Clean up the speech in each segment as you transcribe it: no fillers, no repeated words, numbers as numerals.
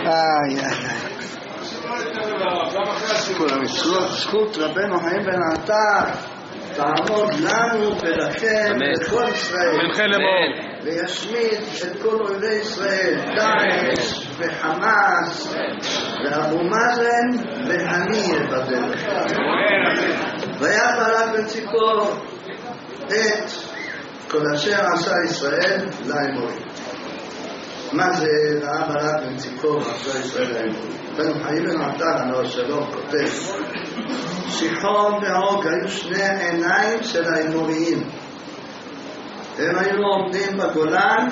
כל המשרות, זכות רבנו חיים בן עטר תעמוד לנו ולכם ולכל ישראל וישמיד את כל אויבי ישראל, דאעש וחמאס ואבו מאזן והנייה בדרך. והיה ברק בן ציפור את כל אשר עשה ישראל לאמורים. מה זה ראה ברק בן ציפור עשה ישראל לאמורים? בן חיים בן עטר הנאור שלו כותב, שיחון ועוג היו שני עיניים של האמוריים. הם היו עומדים בגולן,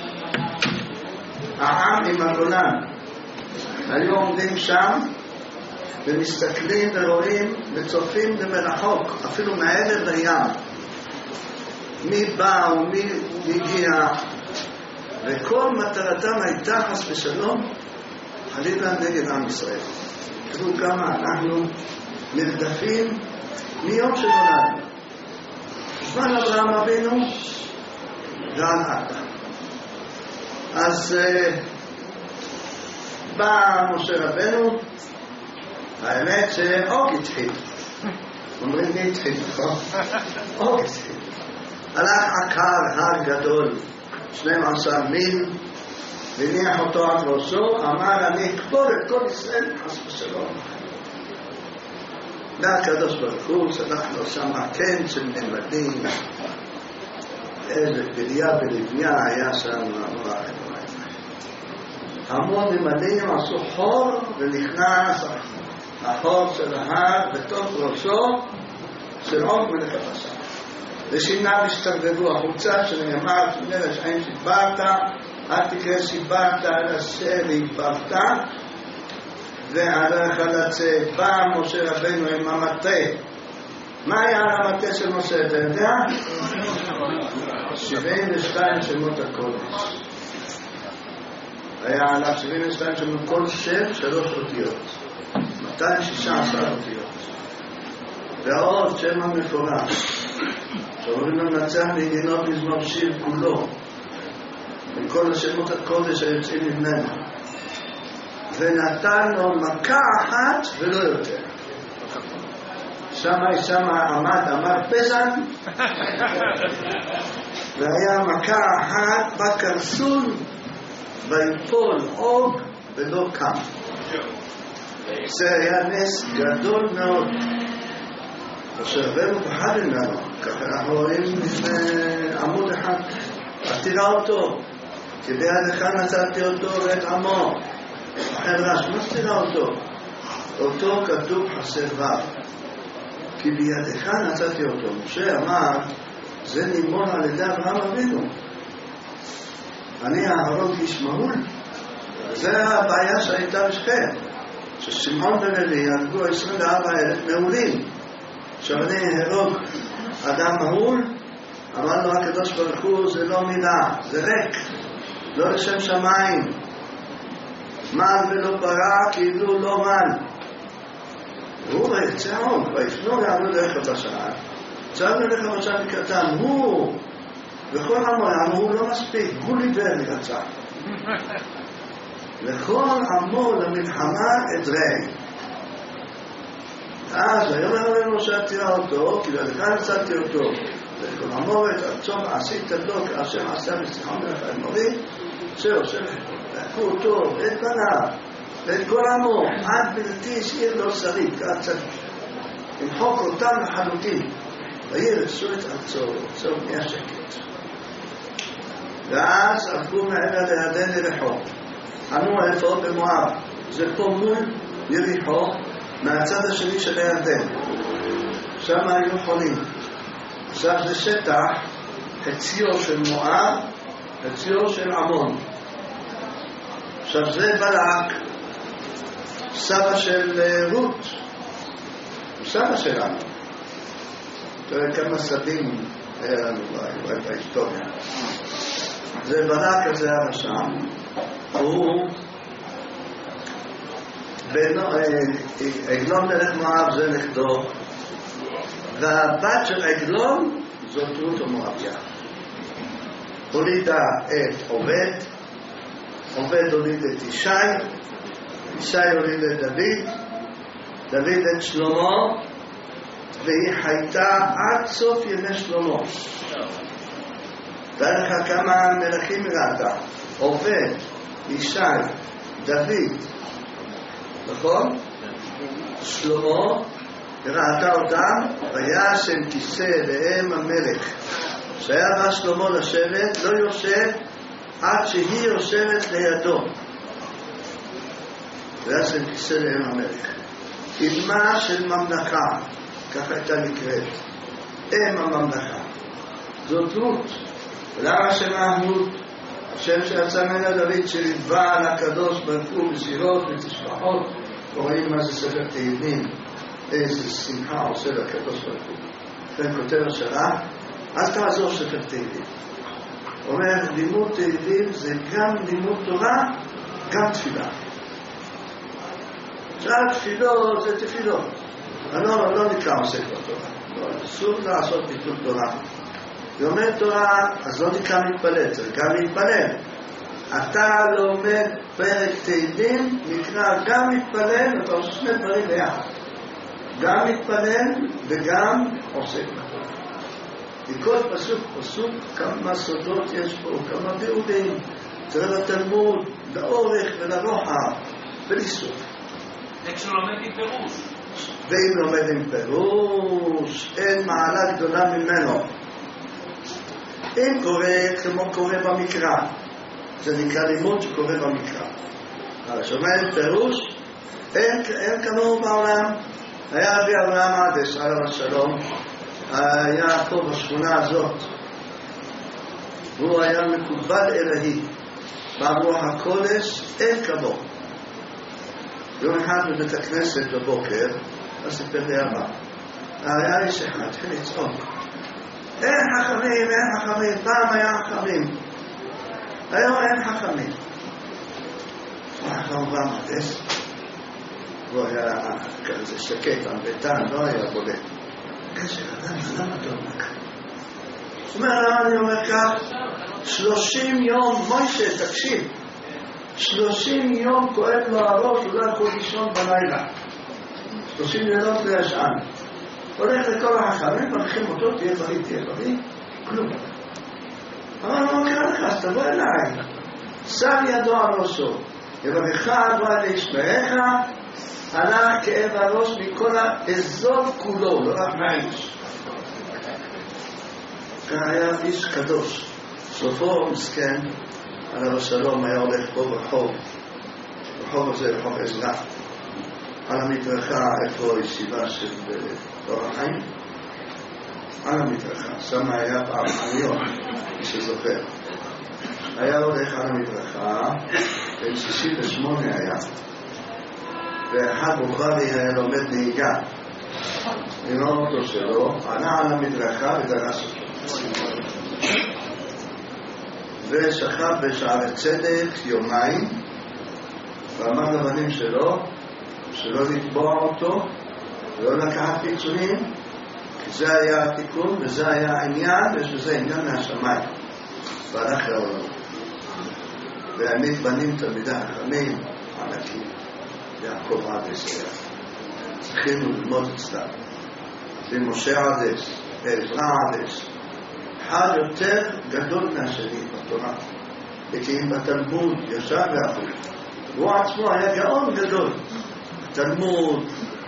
העם עם הגולן היו עומדים שם ומסתכלים ורואים וצופים במרחוק, אפילו מעבר לים, מי בא ומי הגיע, וכל מטרתם הייתה חס ושלום חלילה נגד עם ישראל. תראו כמה אנחנו נרדפים מיום שנולדנו, זמן אברהם אבינו ועד עתה. אז בא משה רבנו, האמת שאוג התחיל, אומרים מי התחיל, נכון? אוג התחיל, הלך עקר הר גדול 12 מיל, וניח אותו על ראשו, אמר אני אקבור את כל ישראל חס ושלום. והקדוש ברוך הוא שלח לו שם קן של נמדים, איזה פריה ולבניה היה שם, המון נמדים עשו חור ונכנס החור של ההר בתוך ראשו של עוג מלך הבשר. ושיניו השתרבבו החוצה שנאמר שנרש עין שיברת, אל תקרא שיברת אלא שהגברת, ועליך לצאת. בא משה רבנו עם המטה. מה היה על המטה של משה? אתה יודע? 72 שמות הקודש. היה עליו 72 שמות, כל שם 3 אותיות, 216 אותיות, ועוד שם המפורש שאומרים לו נצח מדינות מזמור שיר כולו עם כל השמות הקודש היוצאים ממנו, ונתן לו מכה אחת ולא יותר. שם אמר פזן והיה מכה אחת בקרסול ויפול עוג ולא קם. זה היה נס גדול מאוד. כשרבנו פחד ממנו, ככה אנחנו רואים עמוד אחד, תראה אותו, כי בידך נתתי אותו ואת עמו. אחר רש, מה תראה אותו? אותו כתוב חסר ו', כי בידך נתתי אותו. משה אמר, זה נימון על ידי אברהם אבינו. אני אהרוג איש מהול. זה הבעיה שהייתה בשכם, ששמעון ולוי הרגו 24,000 מעולים. עכשיו אני אהרוג אדם מהול, אמר לו הקדוש ברוך הוא, זה לא מילה, זה ריק, לא לשם שמיים. מן ולא ברא כאילו לא מן. והוא ויצא עוד, ויפנו לעמוד דרך הבשעה, צעד מלך הבשעה בקטן, הוא וכל עמו, הוא לא מספיק, הוא ליבר מרצה. לכל עמו למלחמה אדרי. אז היום אמרנו משה תראה אותו, כי לדך נצאתי אותו, וכל עמו ואת ארצו עשית לו כאשר עשה בשיחון מלך האמורי, זהו, לקחו אותו ואת בניו ואת כל עמו, עד בלתי השאיר לו שריד, כעד צדיק, למחוק אותם לחלוטין, וירסו את ארצו, ארצו בני השקט. ואז עברו מעבר לירדן לריחו, ענו איפה במואב, זה פה מול יריחו, מהצד השני של הירדן, שם היו חולים. עכשיו זה שטח, חציו של מואב, חציו של עמון. עכשיו זה בלק, סבא של רות, סבא שלנו. תראה כמה סבים היה לנו בהיסטוריה. זה בלק הזה הרשם, הוא עגלון מלך מואב זה נכדו, והבת של עגלון זאת רות המואביה. הולידה את עובד, עובד הוליד את ישי, ישי הוליד את דוד, דוד את שלמה, והיא חייתה עד סוף ימי שלמה. דרך כמה מלכים ראתה, עובד, ישי, דוד, נכון? שלמה, ראתה אותם, והיה שם כיסא לאם המלך. שהיה בא שלמה לשבת, לא יושב עד שהיא יושבת לידו. והיה שם כיסא לאם המלך. אמה של ממלכה, ככה הייתה נקראת, אם הממלכה. זאת רות. למה שמה רות? השם שיצא ממנה דוד שליווה על הקדוש ברוך הוא בשירות ותשבחות, רואים מה זה ספר תהילים, איזה שמחה עושה לקדוש ברוך הוא. לכן כותב השרה, אז תעזור ספר תהילים. אומר, לימוד תהילים זה גם לימוד תורה, גם תפילה. עכשיו תפילות זה תפילות. לא נקרא עוסק בתורה. אסור לעשות ביטול תורה. לומד תורה, אז לא נקרא מתפלל, צריך גם להתפלל. אתה לומד פרק תהילים, נקרא גם מתפלל, אתה עושה שני דברים ביחד. גם מתפלל וגם עוסק בתורה. מכל פסוק, כמה סודות יש פה, כמה ביאורים. תראה לתלמוד, לאורך ולרוחב, בלי סוף. זה כשהוא לומד עם פירוש. ואם לומד עם פירוש, אין מעלה גדולה ממנו. אם קורה כמו קורה במקרא, זה נקרא לימוד שקורה במקרא. אבל שומע עם פירוש, אין כמוהו בעולם. היה רבי אברהם עדש, עליו השלום, היה פה בשכונה הזאת. הוא היה מקובל אלוהי. ברוח הקודש אין כמוהו. יום אחד בבית הכנסת בבוקר, לא סיפר לי אבא, היה איש אחד, התחיל לצעוק. אין חכמים, פעם היה חכמים. היום אין חכמים. אנחנו בא מדס, הוא היה כזה שקט, עמדתן, לא היה בולט. קשר אדם, למה אתה אומר כך? הוא אומר, למה אני אומר כך? 30 יום, מוישה, תקשיב, 30 יום כואב לו הראש, הוא לא יכול לישון בלילה. 30 לילות לא ישן. הולך לכל החכמים, מרחיכים אותו, תהיה בריא, כלום. אבל לא קרה לך, אז תבוא אליי. שם ידו על ראשו, יברך אדוני לישמעך, הלך כאב הראש מכל האזור כולו, לא רק מהאיש. כאן היה איש קדוש. סופו מסכן, עליו השלום היה הולך פה ברחוב הזה, רחוב עזרא, על המדרכה, איפה ישיבה של אור החיים, על המדרכה, שם היה פעם חניון, מי שזוכר. היה הולך על המדרכה, בן 68 היה, ואחד בוכרי היה לומד נהיגה, עם האוטו שלו, ענה על המדרכה ודרס אותו. ושכב בשערי צדק יומיים, ואמר לבנים שלו, שלא לתבוע אותו, ולא לקחת פיצויים, כי זה היה התיקון, וזה היה העניין, ויש בזה עניין מהשמיים. והלך לעולם. והעמיד בנים תלמידי החכמים, ענקים, יעקב עדס היה. צריכים ללמוד אצלם. ומשה עדס, עזרא עדס. אחד יותר גדול מהשני בתורה. וכי אם בתלמוד ישב ואחוז. הוא עצמו היה גאון גדול. בתלמוד,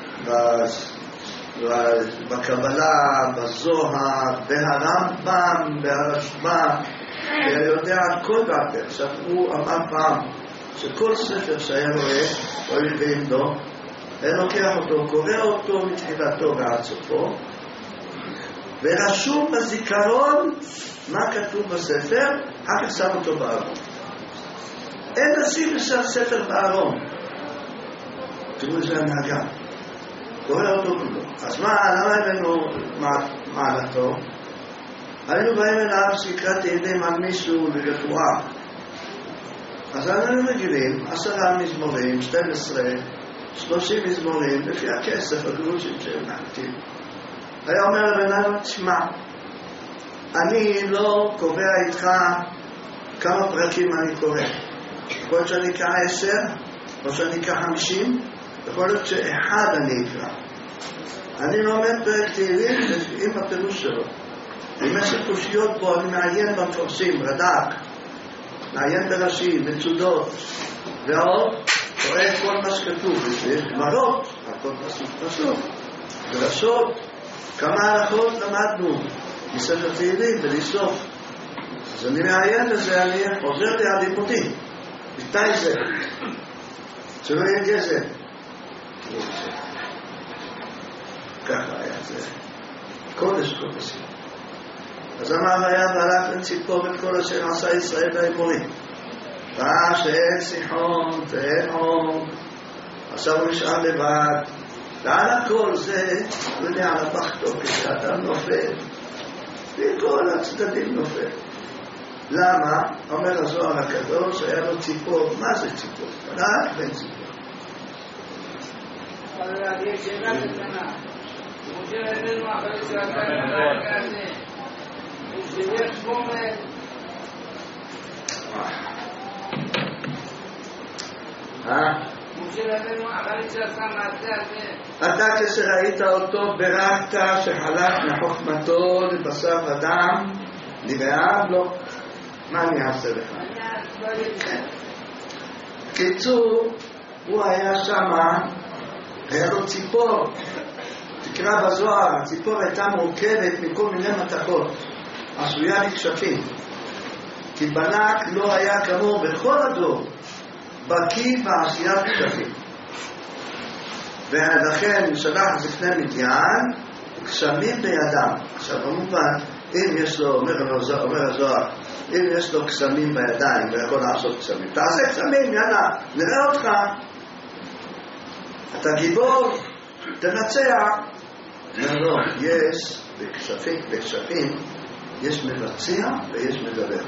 בקבלה, בזוהר, בהרמב"ם, בהרשב"א, יודע על כל דבר. עכשיו הוא אמר פעם שכל ספר שהיה רואה, רואה ועמדו, היה לוקח אותו, קורא אותו מתחילתו ועד סופו, ורשום בזיכרון מה כתוב בספר, אחר כך שם אותו בארון. אין לשים ספר בארון. תראו איזה הנהגה. קורא אותו כולו. אז מה, למה הבאנו מעלתו? היינו באים אליו שיקרא תהילים על מישהו לרפואה. אז היינו רגילים, 10 מזמורים, 12, 30 מזמורים, לפי הכסף, הגרושים שהם נחתים. היה אומר לבן תשמע, אני לא קובע איתך כמה פרקים אני קורא. יכול להיות שאני אקרא 10, או שאני אקח 50, יכול להיות שאחד אני אקרא. אני לומד פרק תהילים עם הפירוש שלו. אם יש קושיות בו, אני מעיין במפורשים, רד"ק, מעיין ברש"י, מצודות, ועוד, רואה כל מה שכתוב, ויש גמרות, הכל פסוק, דרשות, כמה הלכות למדנו מספר תהילים בלי סוף. אז אני מעיין לזה, אני חוזר לימודים, מתי זה? שלא יהיה גזל. ככה היה זה. קודש קודשים. אז אמר היה והלך לציפור את כל אשר עשה ישראל באמורים. ראה שאין סיחון ואין עוג, עכשיו הוא נשאר לבד. ועל הכל זה, הוא יודע, על הפחתו, כשאדם נופל, וכל הצדדים נופל. למה? אומר הזוהר הקדוש, היה לו ציפור. מה זה ציפור? רק בן ציפור. אתה כשראית אותו ברכת שחלק מחוכמתו לבשר ודם נראה לו, מה אני אעשה לך? קיצור, הוא היה שמה, היה לו ציפור. תקרא בזוהר, הציפור הייתה מורכבת מכל מיני מתכות, עשויה לכשפים. כי בלק לא היה כמוהו בכל הדור, בקיא בעשיית כשפים. ולכן הוא שלח זקני מדיין, קסמים בידם. עכשיו במובן, אם יש לו, אומר הזוהר, אם יש לו קסמים בידיים ויכול לעשות קסמים, תעשה קסמים, יאללה, נראה אותך. אתה גיבור, תנצח. לא, יש בכשפים, יש מבצע ויש מדבר.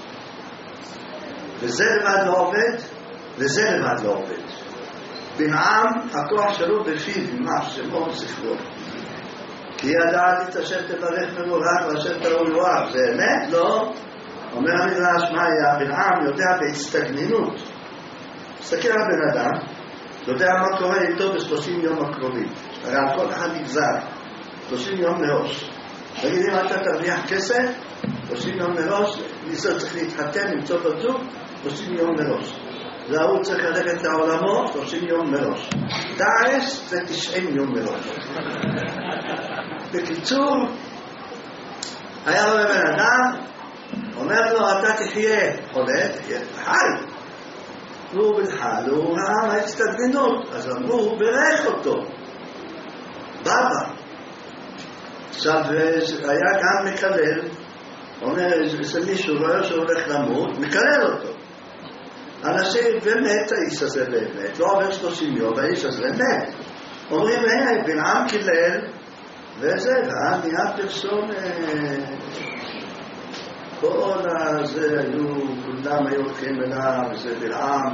וזה לבד לא עובד, וזה לבד לא עובד. בנעם, הכוח שלו בפיו, ממש שמו שכלו. כי ידעת את אשר תברך מבורך ואשר תראו יואב. זה אמת? לא. אומר המדרש, מה היה? בנעם יודע בהסתגנינות. מסתכל על בן אדם, יודע מה קורה איתו ב-30 יום הקרובים. הרי על כל אחד נגזר, 30 יום מראש. תגיד, אם אתה תרוויח כסף, 30 יום מראש, ניסו צריך להתחתן, למצוא בזוג, 30 יום מראש. והוא צריך ללכת לעולמו, 30 יום מראש. דאעש זה 90 יום מראש. בקיצור, היה לו בן אדם, אומר לו, אתה תחיה, חולה, תחיה, חי. הוא בלחל, הוא ראה מהצטגנינות, אז אמרו, ברך אותו. בבא. עכשיו, היה גם מקלל, אומר, זה מישהו רואה שהולך למות, מקלל אותו. אנשים, באמת האיש הזה באמת, לא עובר 30 יום, האיש הזה באמת. אומרים, בלעם קילל, וזה, נהיה פרסום, כל הזה היו, כולם היו הולכים אליו, וזה בלעם.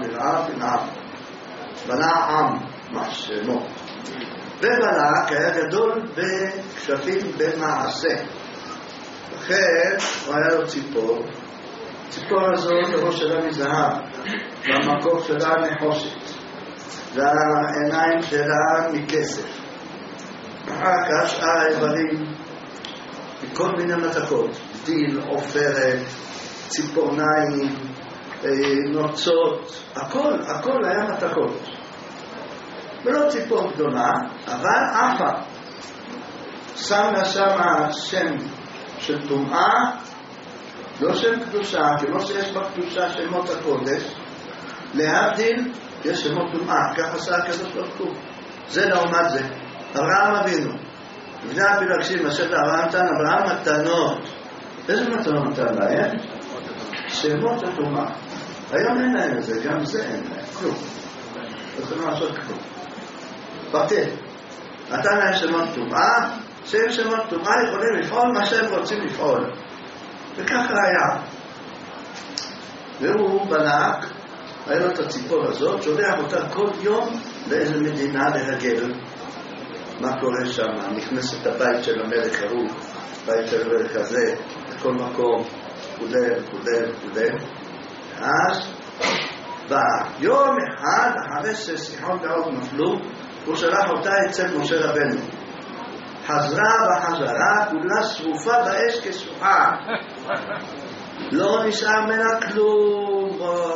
בלעם, מה שמו. ובלק היה גדול בכשפים במעשה. לכן, הוא היה לו ציפור. ציפור הזאת לראש שלה מזהב, והמקור שלה נחושת, והעיניים שלה מכסף. אחר כך שאר האיברים מכל מיני מתכות, דיל, עופרת, ציפורניים, נוצות, הכל היה מתכות. ולא ציפור גדולה, אבל אפה. שם לה שם שם של טומאה, לא שם קדושה, כמו שיש בקדושה שמות הקודש, להבדיל יש שמות טומאה, כך עשה הקדוש ברוך הוא. זה לעומת זה. אברהם אבינו, לפני הפילגשים, אשר לאברהם נתן, אברהם מתנות. איזה מתנות נתן להם? שמות הטומאה. היום אין להם את זה, גם זה אין להם, כלום. לא יכולים לעשות כלום. בטל. נתן להם שמות טומאה, שהם שמות טומאה יכולים לפעול מה שהם רוצים לפעול. וככה היה. והוא בלק, היה לו את הציפור הזאת, שולח אותה כל יום לאיזה מדינה להגל. מה קורה שם? נכנס את הבית של המלך ההוא, בית של המלך הזה, לכל מקום, כולל. אז ביום אחד, אחרי שסיחון ועוד נפלו, הוא שלח אותה אצל משה רבנו. חזרה בחזרה, כולה שרופה באש כשרוחה. לא נשאר ממנה כלום.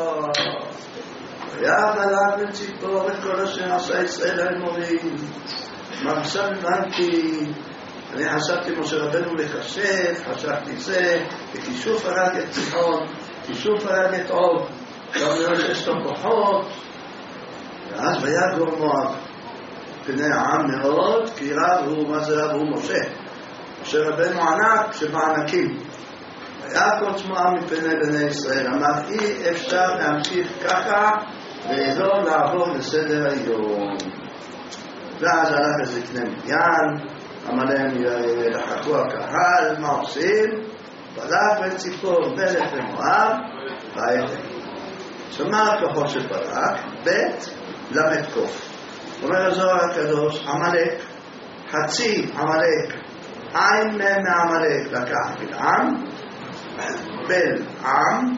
היה בלב לציפור את כל אשר עשה ישראל האמורים. מה עכשיו הבנתי? אני חשבתי משה רבנו לחשב, חשבתי זה, וכישוף הרג את ציחון, כישוף הרג את עוב, גם נראה שיש לו כוחות. ואז ויגור מואב פני העם מאוד, כי רב הוא, מה זה רב הוא? משה. משה רבנו ענק שבענקים. ויקוץ מואב מפני בני ישראל, אמר אי אפשר להמשיך ככה ולא לעבור לסדר היום. ואז הלך לזקני מדיין, אמר להם לחכו הקהל, מה עושים? בלק בן ציפור מלך במואב והעתק. שמע כוחו של בלק, בית למד קוף. אומר הזוהר הקדוש, עמלק, חצי עמלק, עין מעמלק לקח בלעם, בל עם,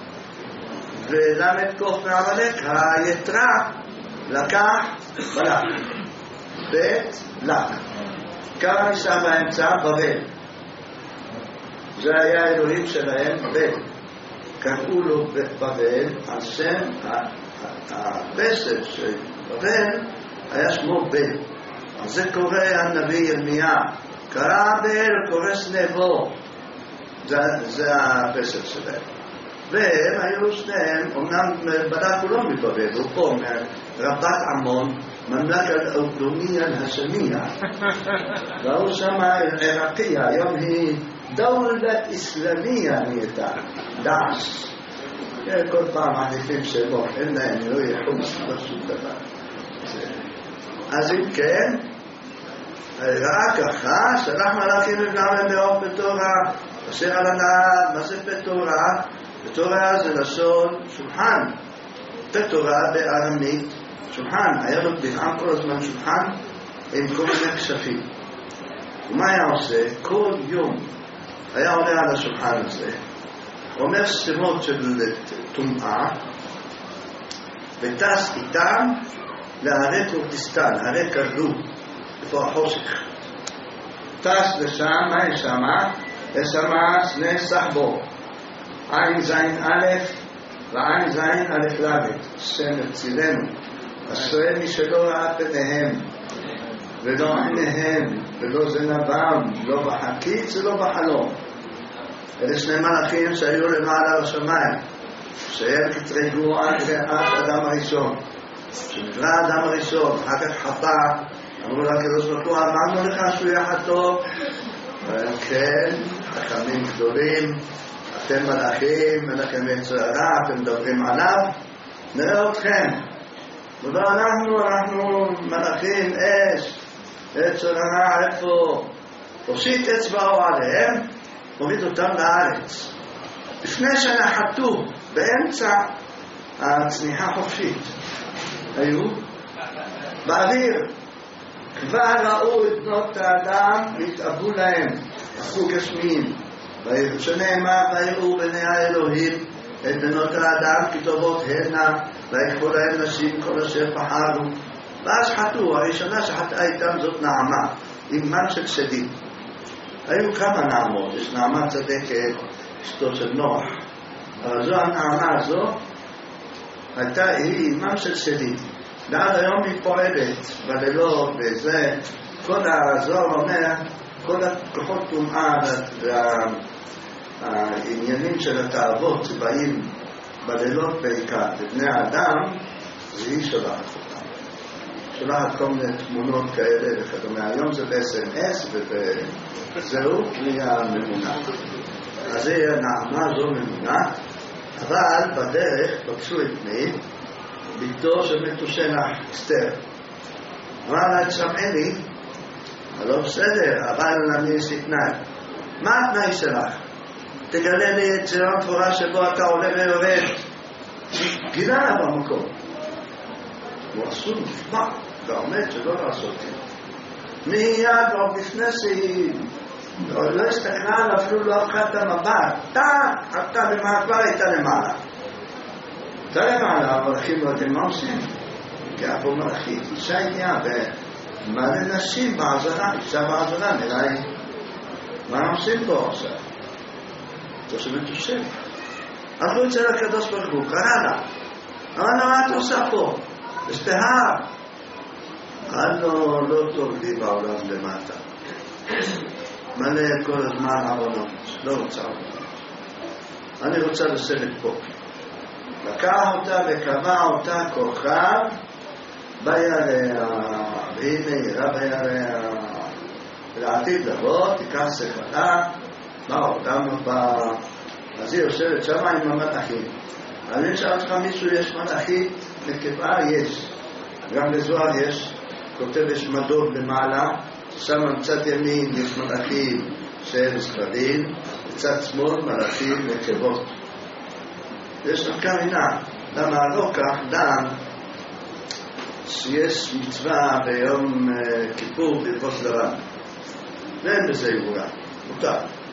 ולמד קוף מעמלק, היתרה לקח בלק, בית לק. כמה נשאר באמצע? בבל. זה היה האלוהים שלהם, בל. קראו לו בבל, על שם הבסל של בבל היה שמו בל. אז זה קורא הנביא ירמיה, קרא בל, קורא סנבו. זה הבסל שלהם. והם היו שניהם, אמנם בלק הוא לא מבבל, הוא פה מרבת עמון, ממלכת אוטונומיה השנייה. והוא שמה עיראקיה, היום היא דולת איסלאמיה נהייתה, דאעש. כל פעם מעדיפים שמות, אין להם, לא יחוס, לא שום דבר. אז אם כן, ראה ככה, שלח מלאכים לבנם מאוד בתורה, אשר על הנער, מה זה בתורה? בתורה זה לשון שולחן. בתורה בארמית, שולחן, היה לו בלעם כל הזמן שולחן עם כל מיני כשפים. ומה היה עושה? כל יום היה עולה על השולחן הזה, אומר שמות של טומאה, וטס איתם להרי כורדיסטן, הרי קרדו, איפה החושך. טס לשם, מה יש שמה? יש שמה שני סחבו, עין זין א' ועין זין א' ל', שם אצלנו. אשרי מי שלא ראה פניהם, ולא עיניהם, ולא זנבם, לא בחקיץ ולא בחלום. אלה שני מלאכים שהיו למעלה בשמיים, שהם קטרגו עד אדם הראשון. כשנברא האדם הראשון, אחר כך חטא, אמרו לה הקדוש ברוך הוא, אמרנו לך שהוא יהיה חטא? כן, חכמים גדולים, אתם מלאכים, אין לכם יצר הרע, אתם מדברים עליו, נראה אתכם. ולא אנחנו מלאכים אש, יצר הרע איפה? הושיט אצבעו עליהם, הוריד אותם לארץ. לפני שנחתו באמצע הצניחה חופשית, היו באוויר. כבר ראו את בנות האדם והתאבו להם, הפכו גשמיים. שנאמר, ויראו בני האלוהים את בנות האדם כטובות הנה, ויקחו להם נשים כל אשר בחרו. ואז חטאו, הראשונה שחטאה איתם זאת נעמה, אימן של שדים. היו כמה נעמות, יש נעמה צדקת, אשתו של נוח. אבל זו הנעמה הזו, הייתה היא אימן של שדים. ועד היום היא פועלת בלילות וזה, כל הזוהר אומר, כל הכוחות טומאה והעניינים של התאוות שבאים בלילות בעיקר לבני האדם, זה היא שולחת אותם. שולחת כל מיני תמונות כאלה וכדומה. היום זה ב-SMS וזהו, היא הממונה. אז היא הנעמה זו ממונה, אבל בדרך פגשו את מי? ביתו של מתושלח, אסתר. אמר לה, תשמעי לי, לא בסדר, אבל אני יש לי תנאי. מה התנאי שלך? תגלה לי את זרע התורה שבו אתה עולה ויורד. גילה במקום. הוא עשו נשמע, ועומד שלא לעשות. מיד עוד לפני שהיא לא הסתכלה, אפילו לא הפכה את המבט. אתה במעבר הייתה למעלה. תראה מעלה, המלאכים לא יודעים מה עושים. כי היה פה מלאכית, אישה הגיעה ומלא נשים בעזרה, אישה בעזרה, נראה לי, מה עושים פה עכשיו? זה שמתושב. הלכו אצל הקדוש ברוך הוא, קרא לה, אמר לה, מה את עושה פה? אסתהר. לא טוב לי בעולם למטה. מלא כל הזמן עוונות, לא רוצה עוונות. אני רוצה לשבת פה. לקח אותה וקבע אותה כוכב ביריה, והנה יראה ביריה. ולעתיד לבוא, תיקח שכלה, מה אותנו בה, אז היא יושבת שם עם המלאכים. אני אשאל אותך מישהו, יש מלאכית נקבה? יש. גם לזוהר יש, כותב יש מדור למעלה, שם מצד ימין יש מלאכים של ספרדים, בצד שמאל מלאכים נקבות. יש לך כמינה, למה לא כך דם שיש מצווה ביום כיפור ללבוש לבן. ואין בזה יבורה, מותר.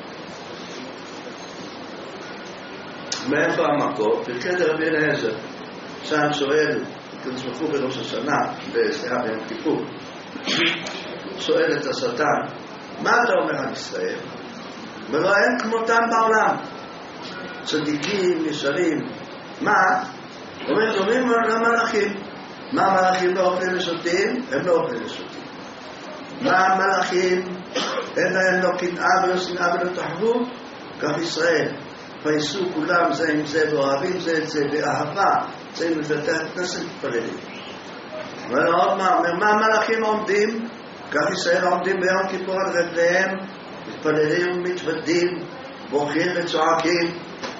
מאיפה המקור? פרקי רבי אליעזר, שם שואל, תצמחו בראש השנה, בסליחה ביום כיפור, שואל את השטן, מה אתה אומר על ישראל? ולא אין כמותם בעולם, צדיקים, ישרים, מה? אומרים למלאכים, מה המלאכים לא אוכלים ושותים? הם לא אוכלים ושותים. מה המלאכים? אין להם לא קנאה ולא שנאה ולא תחרות? כך ישראל. פייסו כולם זה עם זה ואוהבים זה את זה באהבה. זה מבטח את נשא מתפללים. ועוד מה המלאכים עומדים? כך ישראל עומדים ביום כיפור על רגליהם, מתפללים ומתוודים, בורחים וצועקים.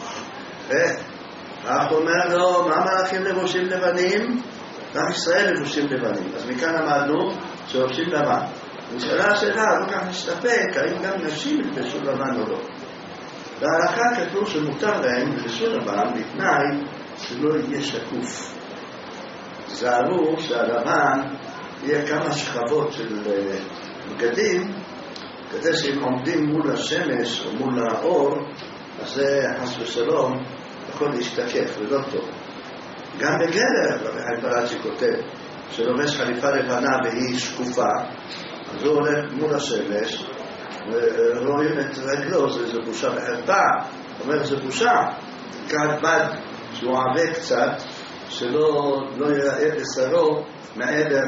אך אומר לו, מה המלאכים לבושים לבנים? גם ישראל לבושים לבנים. אז מכאן למדנו שלובשים לבן. נשאלה השאלה, לא כך נסתפק, האם גם נשים לבשו לבן או לא. בהלכה כתוב שמותר להם לבשו לבן בתנאי שלא יהיה שקוף. זהרו שהלבן יהיה כמה שכבות של בגדים, כדי שהם עומדים מול השמש או מול האור, אז זה חס ושלום יכול להשתקף, ולא טוב. גם בגדר, רבי חיים פלאג'י כותב, שלובש חליפה לבנה והיא שקופה, אז הוא הולך מול השמש, ורואים את רגלו, זה בושה וחרפה. אומר, זה בושה. כאן בד שהוא עבה קצת, שלא יראה בשרו מעבר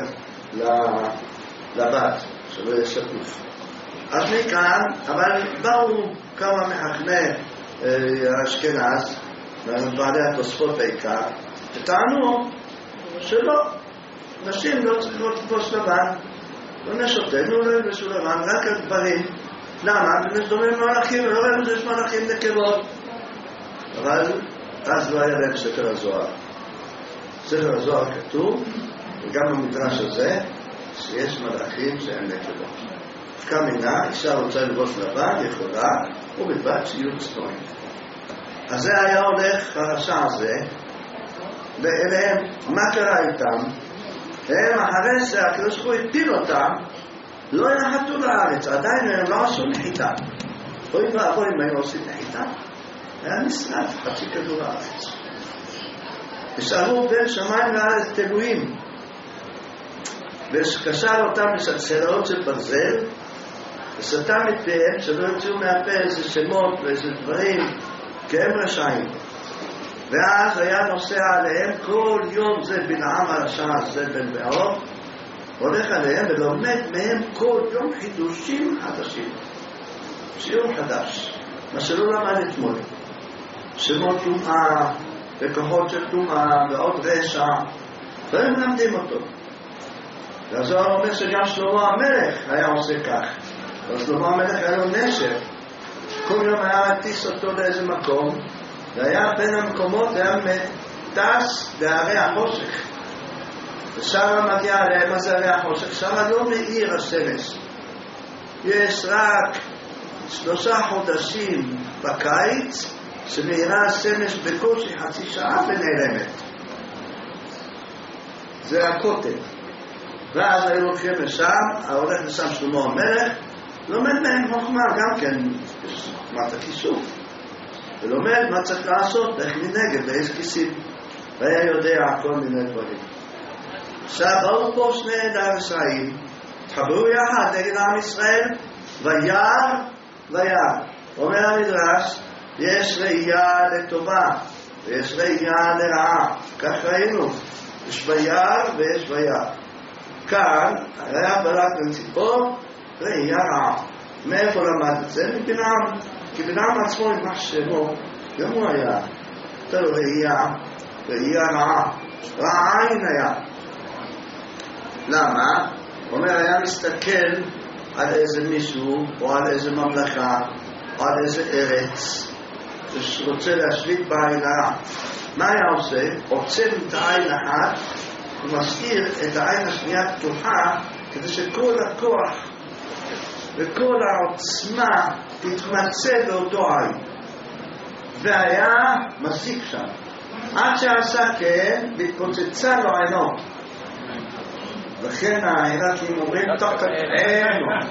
לבד, שלא יהיה שקוף. אז מכאן, אבל באו כמה מחכמי אשכנז, בעלי התוספות בעיקר, וטענו שלא, נשים לא צריכות לבוש לבן, לא נשותנו לא ילבשו לבן, רק הגברים. למה? יש דומים מלאכים, ולא ראינו שיש מלאכים נקבות. אבל אז לא היה להם ספר הזוהר. ספר הזוהר כתוב, וגם במדרש הזה, שיש מלאכים שהם נקבות. כמינה, אישה רוצה לבוש לבן, יכולה, ובלבד שיהיו צנועים. אז זה היה הולך הרשע הזה, ואליהם, מה קרה איתם? הם אחרי שהקדוש ברוך הוא הפיל אותם, לא ינחתו לארץ, עדיין הם לא עשו נחיתה. אוי ואבוי אם היו עושים נחיתה, היה נשרף חצי כדור הארץ. ושארו בין שמיים לארץ תלויים, וקשר אותם בסלסלות של ברזל, וסתם את פיהם שלא יוצאו מהפה איזה שמות ואיזה דברים, כי הם רשעים. ואז היה נוסע עליהם כל יום, זה בלעם הרשע, זה בן בעור, הולך עליהם ולומד מהם כל יום חידושים חדשים. שיעור חדש, מה שלא למד אתמול. שמות טומאה וכוחות של טומאה ועוד רשע, והם למדים אותו. והזוהר אומר שגם שלמה המלך היה עושה כך. ושלמה המלך היה לו נשר. כל יום היה מטיס אותו לאיזה מקום, והיה בין המקומות, היה טס להרי החושך. ושם מגיע עליהם, מה זה הרי החושך? שם לא מאיר השמש. יש רק 3 חודשים בקיץ שמאירה השמש בקושי חצי שעה ונעלמת. זה הכותל. ואז היו הולכים לשם, הולך לשם שלמה המלך, לומד מהם חוכמה גם כן, יש חוכמת הכיסוף. ולומד מה צריך לעשות, איך מנגד, באיזה כיסים. והיה יודע כל מיני דברים. עכשיו באו פה שני עדי רשעים, התחברו יחד נגד עם ישראל, וירא. אומר המדרש, יש ראייה לטובה ויש ראייה לרעה, כך ראינו, יש וירא ויש וירא. כאן היה בלק בן ציפור ראייה רעה. מאיפה למד את זה? מבלעם, כי בלעם עצמו עם שמו גם הוא היה ראייה רעה, רעה עין היה. למה? אומר, היה מסתכל על איזה מישהו או על איזה ממלכה או על איזה ארץ שרוצה להשליט בעין הרע. מה היה עושה? עוצם את העין אחת ומשאיר את העין השנייה פתוחה כדי שכל הכוח וכל העוצמה תתמצא באותו עין, והיה מסיק שם. עד שעשה כן והתפוצצה לו עינות, וכן העיראקים אומרים תחת עינו,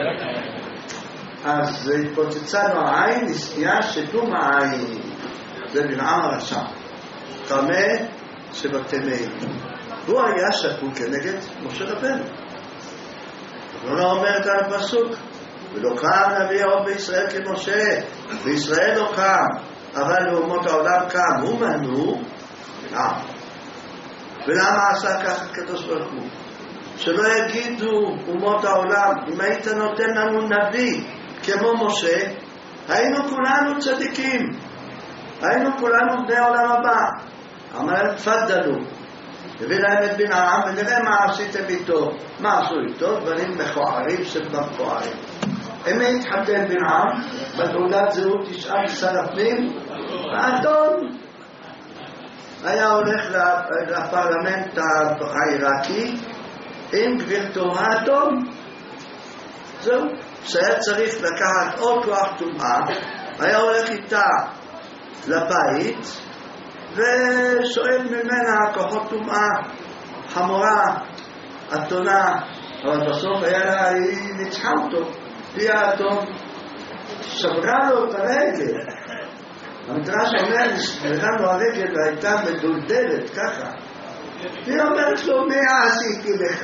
אז התפוצצה לו העין, נסתיה שדום העין. זה בלעם הרשע, טמא שבטמאים. הוא היה שקול כנגד משה רבנו. לא אומרת על הפסוק, ולא קם נביא עוד בישראל כמשה, בישראל לא קם, אבל לאומות העולם קם. הוא מנו בלעם. ולמה עשה ככה הקדוש ברוך הוא? שלא יגידו אומות העולם, אם היית נותן לנו נביא כמו משה, היינו כולנו צדיקים, היינו כולנו בני העולם הבא. אמר תפדלו, הביא להם את בלעם, ונראה מה עשיתם איתו. מה עשו איתו? דברים מכוערים שבמכוערים. אם התחתן בלעם, בתעודת זהות ישאל שר הפנים, האדון היה הולך לפרלמנט העיראקי עם גבירתו האדון. זהו, שהיה צריך לקחת עוד כוח טומאה, היה הולך איתה לבית ושואל ממנה כוחות טומאה, חמורה, אתונה, אבל בסוף היה לה, היא ניצחה אותו, היא האדון, שברה לו את הרגל. המדרש אומר, נשברה לו הרגל והייתה מדולדלת ככה. היא אומרת לו, מה עשיתי לך?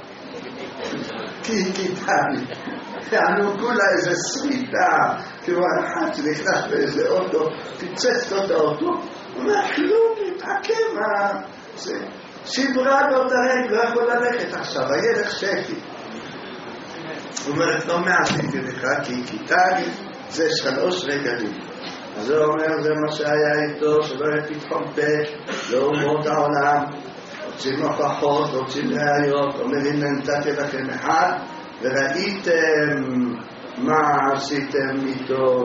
כי קיטני. יענו כולה איזה סריטה, כמו אחד שנכנס באיזה אוטו, פיצצת לו את האוטו, הוא אומר, כלום, מתעכב, שברה לו את הרגל, לא יכול ללכת עכשיו, הילך שפי. הוא אומרת, לא מה עשיתי לך, כי קיטני זה 3 רגלים. אז הוא אומר, זה מה שהיה איתו, שלא היה פתחון פה, לאומות העולם, רוצים הוכחות, רוצים ראיות, אומרים, נתתי לכם אחד, וראיתם מה עשיתם איתו.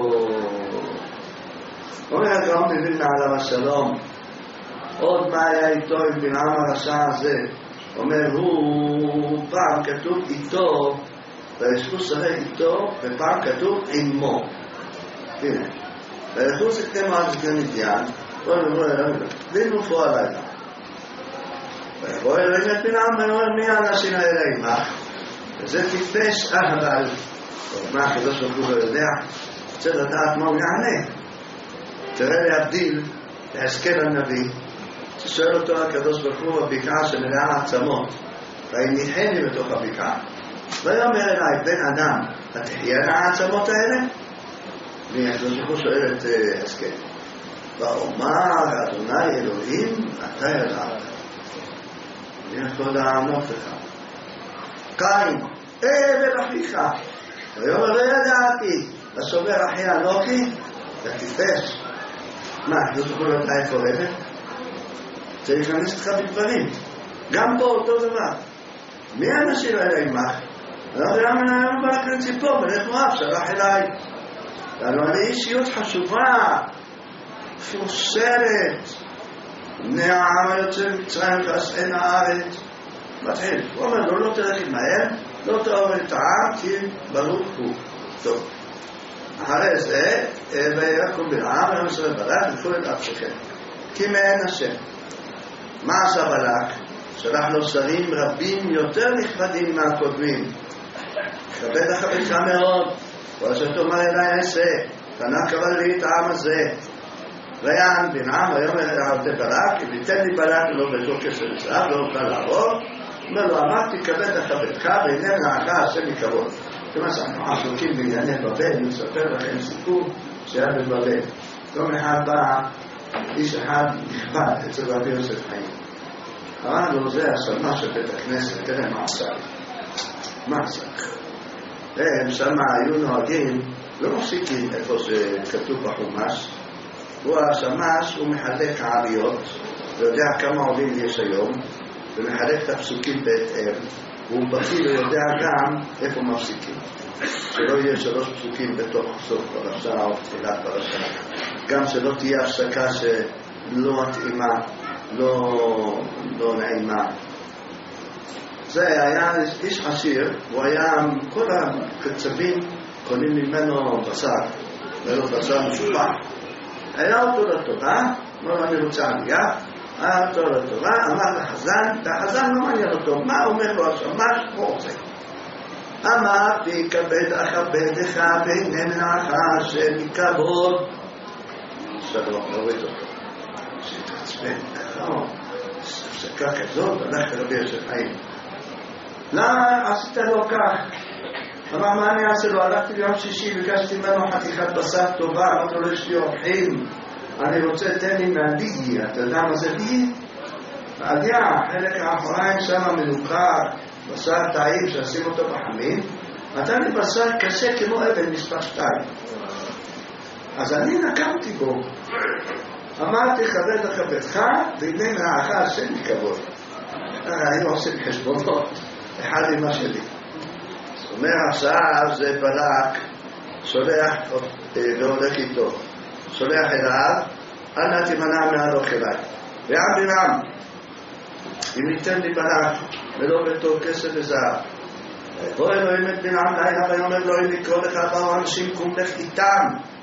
אומר הגאון מווילנה עליו השלום, עוד מה היה איתו עם בלעם הרשע הזה. אומר, הוא פעם כתוב איתו, וישבו שרי איתו, ופעם כתוב עמו. הנה, וישבו שכתמו על זקן מדיין, וינו פה הלילה. ויבוא אלוהים את בלעם ואומר, מי האנשים האלה עמך? וזה טיפש אבל, מה הקדוש ברוך הוא לא יודע? רוצה לדעת מה הוא יענה. תראה להבדיל להשכל הנביא, ששואל אותו הקדוש ברוך הוא בבקעה שמלאה עצמות, והניחני בתוך הבקעה. ויאמר אליי, בן אדם, התחיינה העצמות האלה? והקדוש ברוך הוא שואל את השכל. ואומר אדוני אלוהים, אתה ידעת. אני יכול לענות לך. קין, עבד אחיך. ויאמר לא ידעתי, לשובר אחי אנוכי, ותפש. מה, הקדוש ברוך הוא לא יודע איפה עבד? צריך להכניס לך בדברים. גם פה אותו דבר. מי האנשים האלה עמך? אנחנו היום בלק בן ציפור, בלך מואב, שלח אליי. אני אישיות חשובה, מפורסמת, בני העם היוצא מצרים ועשן הארץ. מתחיל, הוא אומר לו, לא תלך מהר, לא תאהב את העם, כי ברוך הוא. טוב, אחרי זה, ויקום בלעם, ויאמר ישראל בלק, לפעול את אבשכם. כי מעין השם. מה עשה בלק? שלח לו שרים רבים יותר נכבדים מהקודמים. כבד החבדך מאוד, ואשר תאמר אליי אעשה, פנה קבל לי את העם הזה. ויען בלעם ויאמר אל ברק, אם ייתן לי ברק לא בתור כסף וזהב, לא אוכל לעבור. אומר לו, אמרתי כבד לכבדך והנה מנעך השם מכבוד. כמה שאנחנו עסוקים בענייני בבל, אני אספר לכם סיפור שהיה בבבל. יום אחד בא איש אחד נכבד אצל רבי יוסף חיים. אמר לו, זה השלמה של בית הכנסת, תראה מה עשה. מה עשה? הם שמה היו נוהגים, לא מפסיקים איפה שכתוב בחומש. הוא השמש, הוא מחלק העריות, ויודע כמה עולים יש היום, ומחלק את הפסוקים בהתאם, והוא בכיר ויודע גם איפה מפסיקים. שלא יהיה 3 פסוקים בתוך סוף פרשה או תחילת פרשה. גם שלא תהיה הפסקה שלא מתאימה, לא נעימה. זה היה איש עשיר, הוא היה, כל הקצבים קונים ממנו בשר, ולא בשר משופע. היה אותו לתורה, אמר אני רוצה עלייה, היה אותו לתורה, אמר לחזן, והחזן לא מעניין אותו, מה אומר לו השמש? הוא עושה. אמרתי כבד אכבדך והנה מנעך השם מכבוד. שלום, נוריד אותו. שתעצבן, הפסקה כזאת, הלך לרבי יוסף חיים. למה עשית לו כך? אמר מה אני אעשה לו? הלכתי ביום שישי, ביקשתי ממנו חתיכת בשר טובה, אמרתי לו יש לי אורחים, אני רוצה תן לי מהדיגי. אתה יודע מה זה דיגי? בעדיה, חלק האחוריים שם מנוכר, בשר טעים שעשים אותו בחמים, נתן לי בשר קשה כמו אבן מספר 2. אז אני נקמתי בו, אמרתי כבד לכבדך והנה מנעך השם מכבוד. היינו עושים חשבונות אחד עם השני. זאת אומרת עכשיו זה ברק שולח והולך איתו, שולח אליו, אל נא תימנע מהלוך אליי ועם בלעם, אם ייתן לי ברק ולא בתור כסף וזהב. בוא אלוהים את בלעם לילה ויאמר אלוהים לקרוא לך באו אנשים קום לך איתם,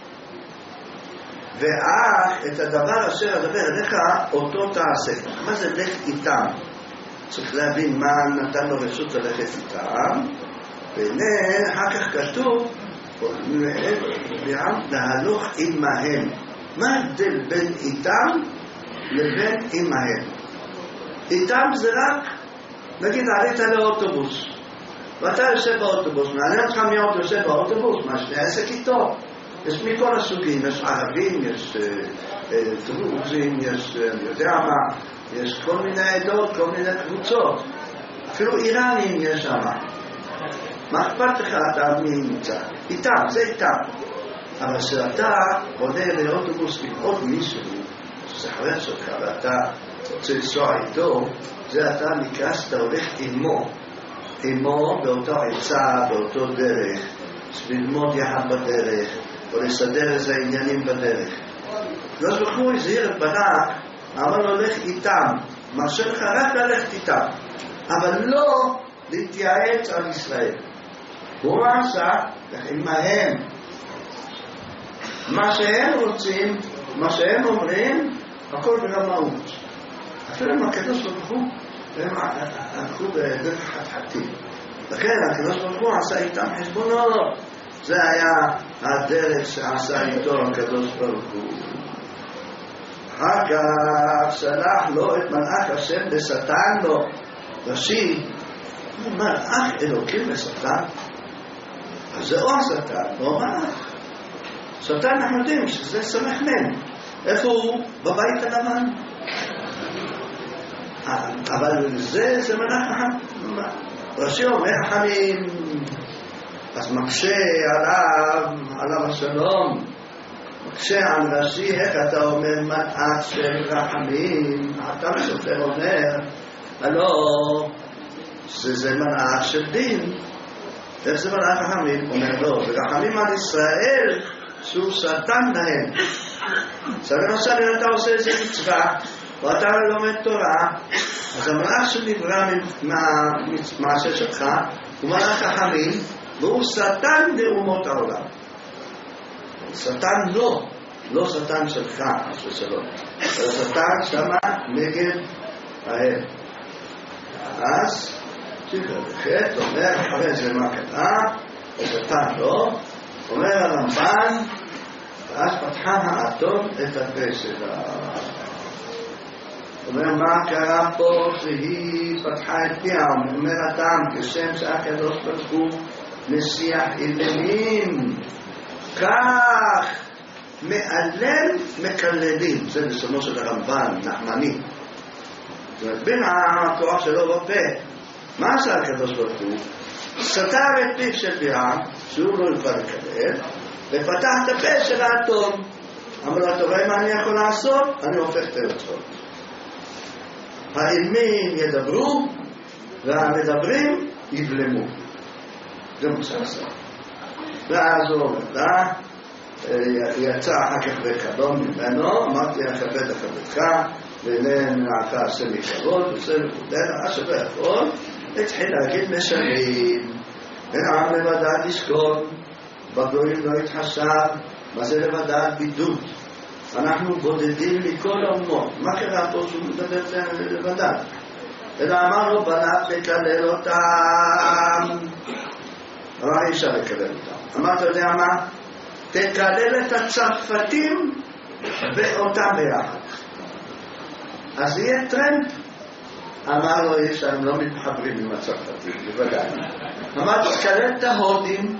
ואך את הדבר אשר אדבר אליך אותו תעשה. מה זה לך איתם? צריך להבין מה נתן לו רשות ללכת איתם, והנה אחר כך כתוב להלוך עמהם. מה ההבדל בין איתם לבין עמהם? איתם זה רק, נגיד עלית לאוטובוס ואתה יושב באוטובוס, מעניין אותך מי עוד יושב באוטובוס, מה שני עסק איתו. יש מכל הסוגים, יש ערבים, יש דרוזים, יש אני יודע מה, יש כל מיני עדות, כל מיני קבוצות, אפילו איראנים יש שם. מה אכפת לך אתה מי נמצא? איתם, זה איתם. אבל כשאתה עולה לאוטובוס עם עוד מישהו שזה חבר שלך ואתה רוצה לנסוע איתו, זה אתה נקרא שאתה הולך עמו באותו עצה, באותו דרך, ללמוד יחד בדרך או לסדר איזה עניינים בדרך. לא זוכרו הזהיר את ברק, אמר לו הולך איתם, מרשה לך רק ללכת איתם, אבל לא להתייעץ על ישראל. הוא עשה עמהם, מה שהם רוצים, מה שהם אומרים, הכל ברמאות. אפילו עם הקדוש ברוך הוא הם הלכו בדרך חתחתית, לכן הקדוש ברוך הוא עשה איתם חשבונות. זה היה הדרך שעשה איתו הקדוש ברוך הוא. אחר כך שלח לו את מלאך השם לשטן לו ראשי. מלאך אלוקים לשטן, אז זה או השטן או מלאך. שטן אנחנו יודעים שזה סמך מן. איפה הוא? בבית הלבן. אבל זה מלאך ראשי אומר חמים, אז מקשה עליו השלום, מקשה על ראשי. איך אתה אומר מלאך של רחמים? אתה מסופר אומר הלא שזה מלאך של דין. איך זה מלאך רחמים? אומר לא, זה רחמים על ישראל שהוא שטן להם. למשל אם אתה עושה איזה מצווה ואתה לומד תורה, אז המלאך שנברא מהמעשה שלך הוא מלאך רחמים, והוא שטן לאומות העולם. שטן לא שטן שלך, משהו שלא, אבל שטן שמה נגד ההם. אז חטא אומר אחרי זה מה קטע, השטן לא, אומר הרמב"ן אז פתחה האתון את הפה שלה. אומר, מה קרה פה שהיא פתחה את פיה? אומר אדם, כשם שהקדוש ברוך הוא משיח אילמים, כך מעלל מקללים. זה לשונו של הרמב"ן, נחמני. זאת אומרת, בין הכוח שלו בפה, מה עשה הקדוש ברוך הוא? סתר את פיו של פיה, שהוא לא יוכל לקלל, ופתח את הפה של האתון. אמר לו, אתה רואה מה אני יכול לעשות? אני הופך את האתון. האילמים ידברו, והמדברים יבלמו. זה מה שעשה. ואז הוא אומר, יצא אחר כך בקדום ממנו, אמרתי אכבד אכבדך, ואינן מנעך עשה מכבוד, וזה וכו', השווה הכל, התחיל להגיד משלים, בין העם לבדד ישכון, בגויים לא יתחשב, מה זה לבדד? בידוד. אנחנו בודדים מכל אומות. מה קרה פה שהוא מדבר לבדד? אלא אמר לו, בנת לקלל אותם. אמר, אי אפשר לקלל אותם. אמר, אתה יודע מה? תקלל את הצרפתים ואותם ביחד. אז יהיה טרמפ. אמר לו, אי אפשר, הם לא מתחברים עם הצרפתים, בוודאי. אמר, תקלל את ההודים,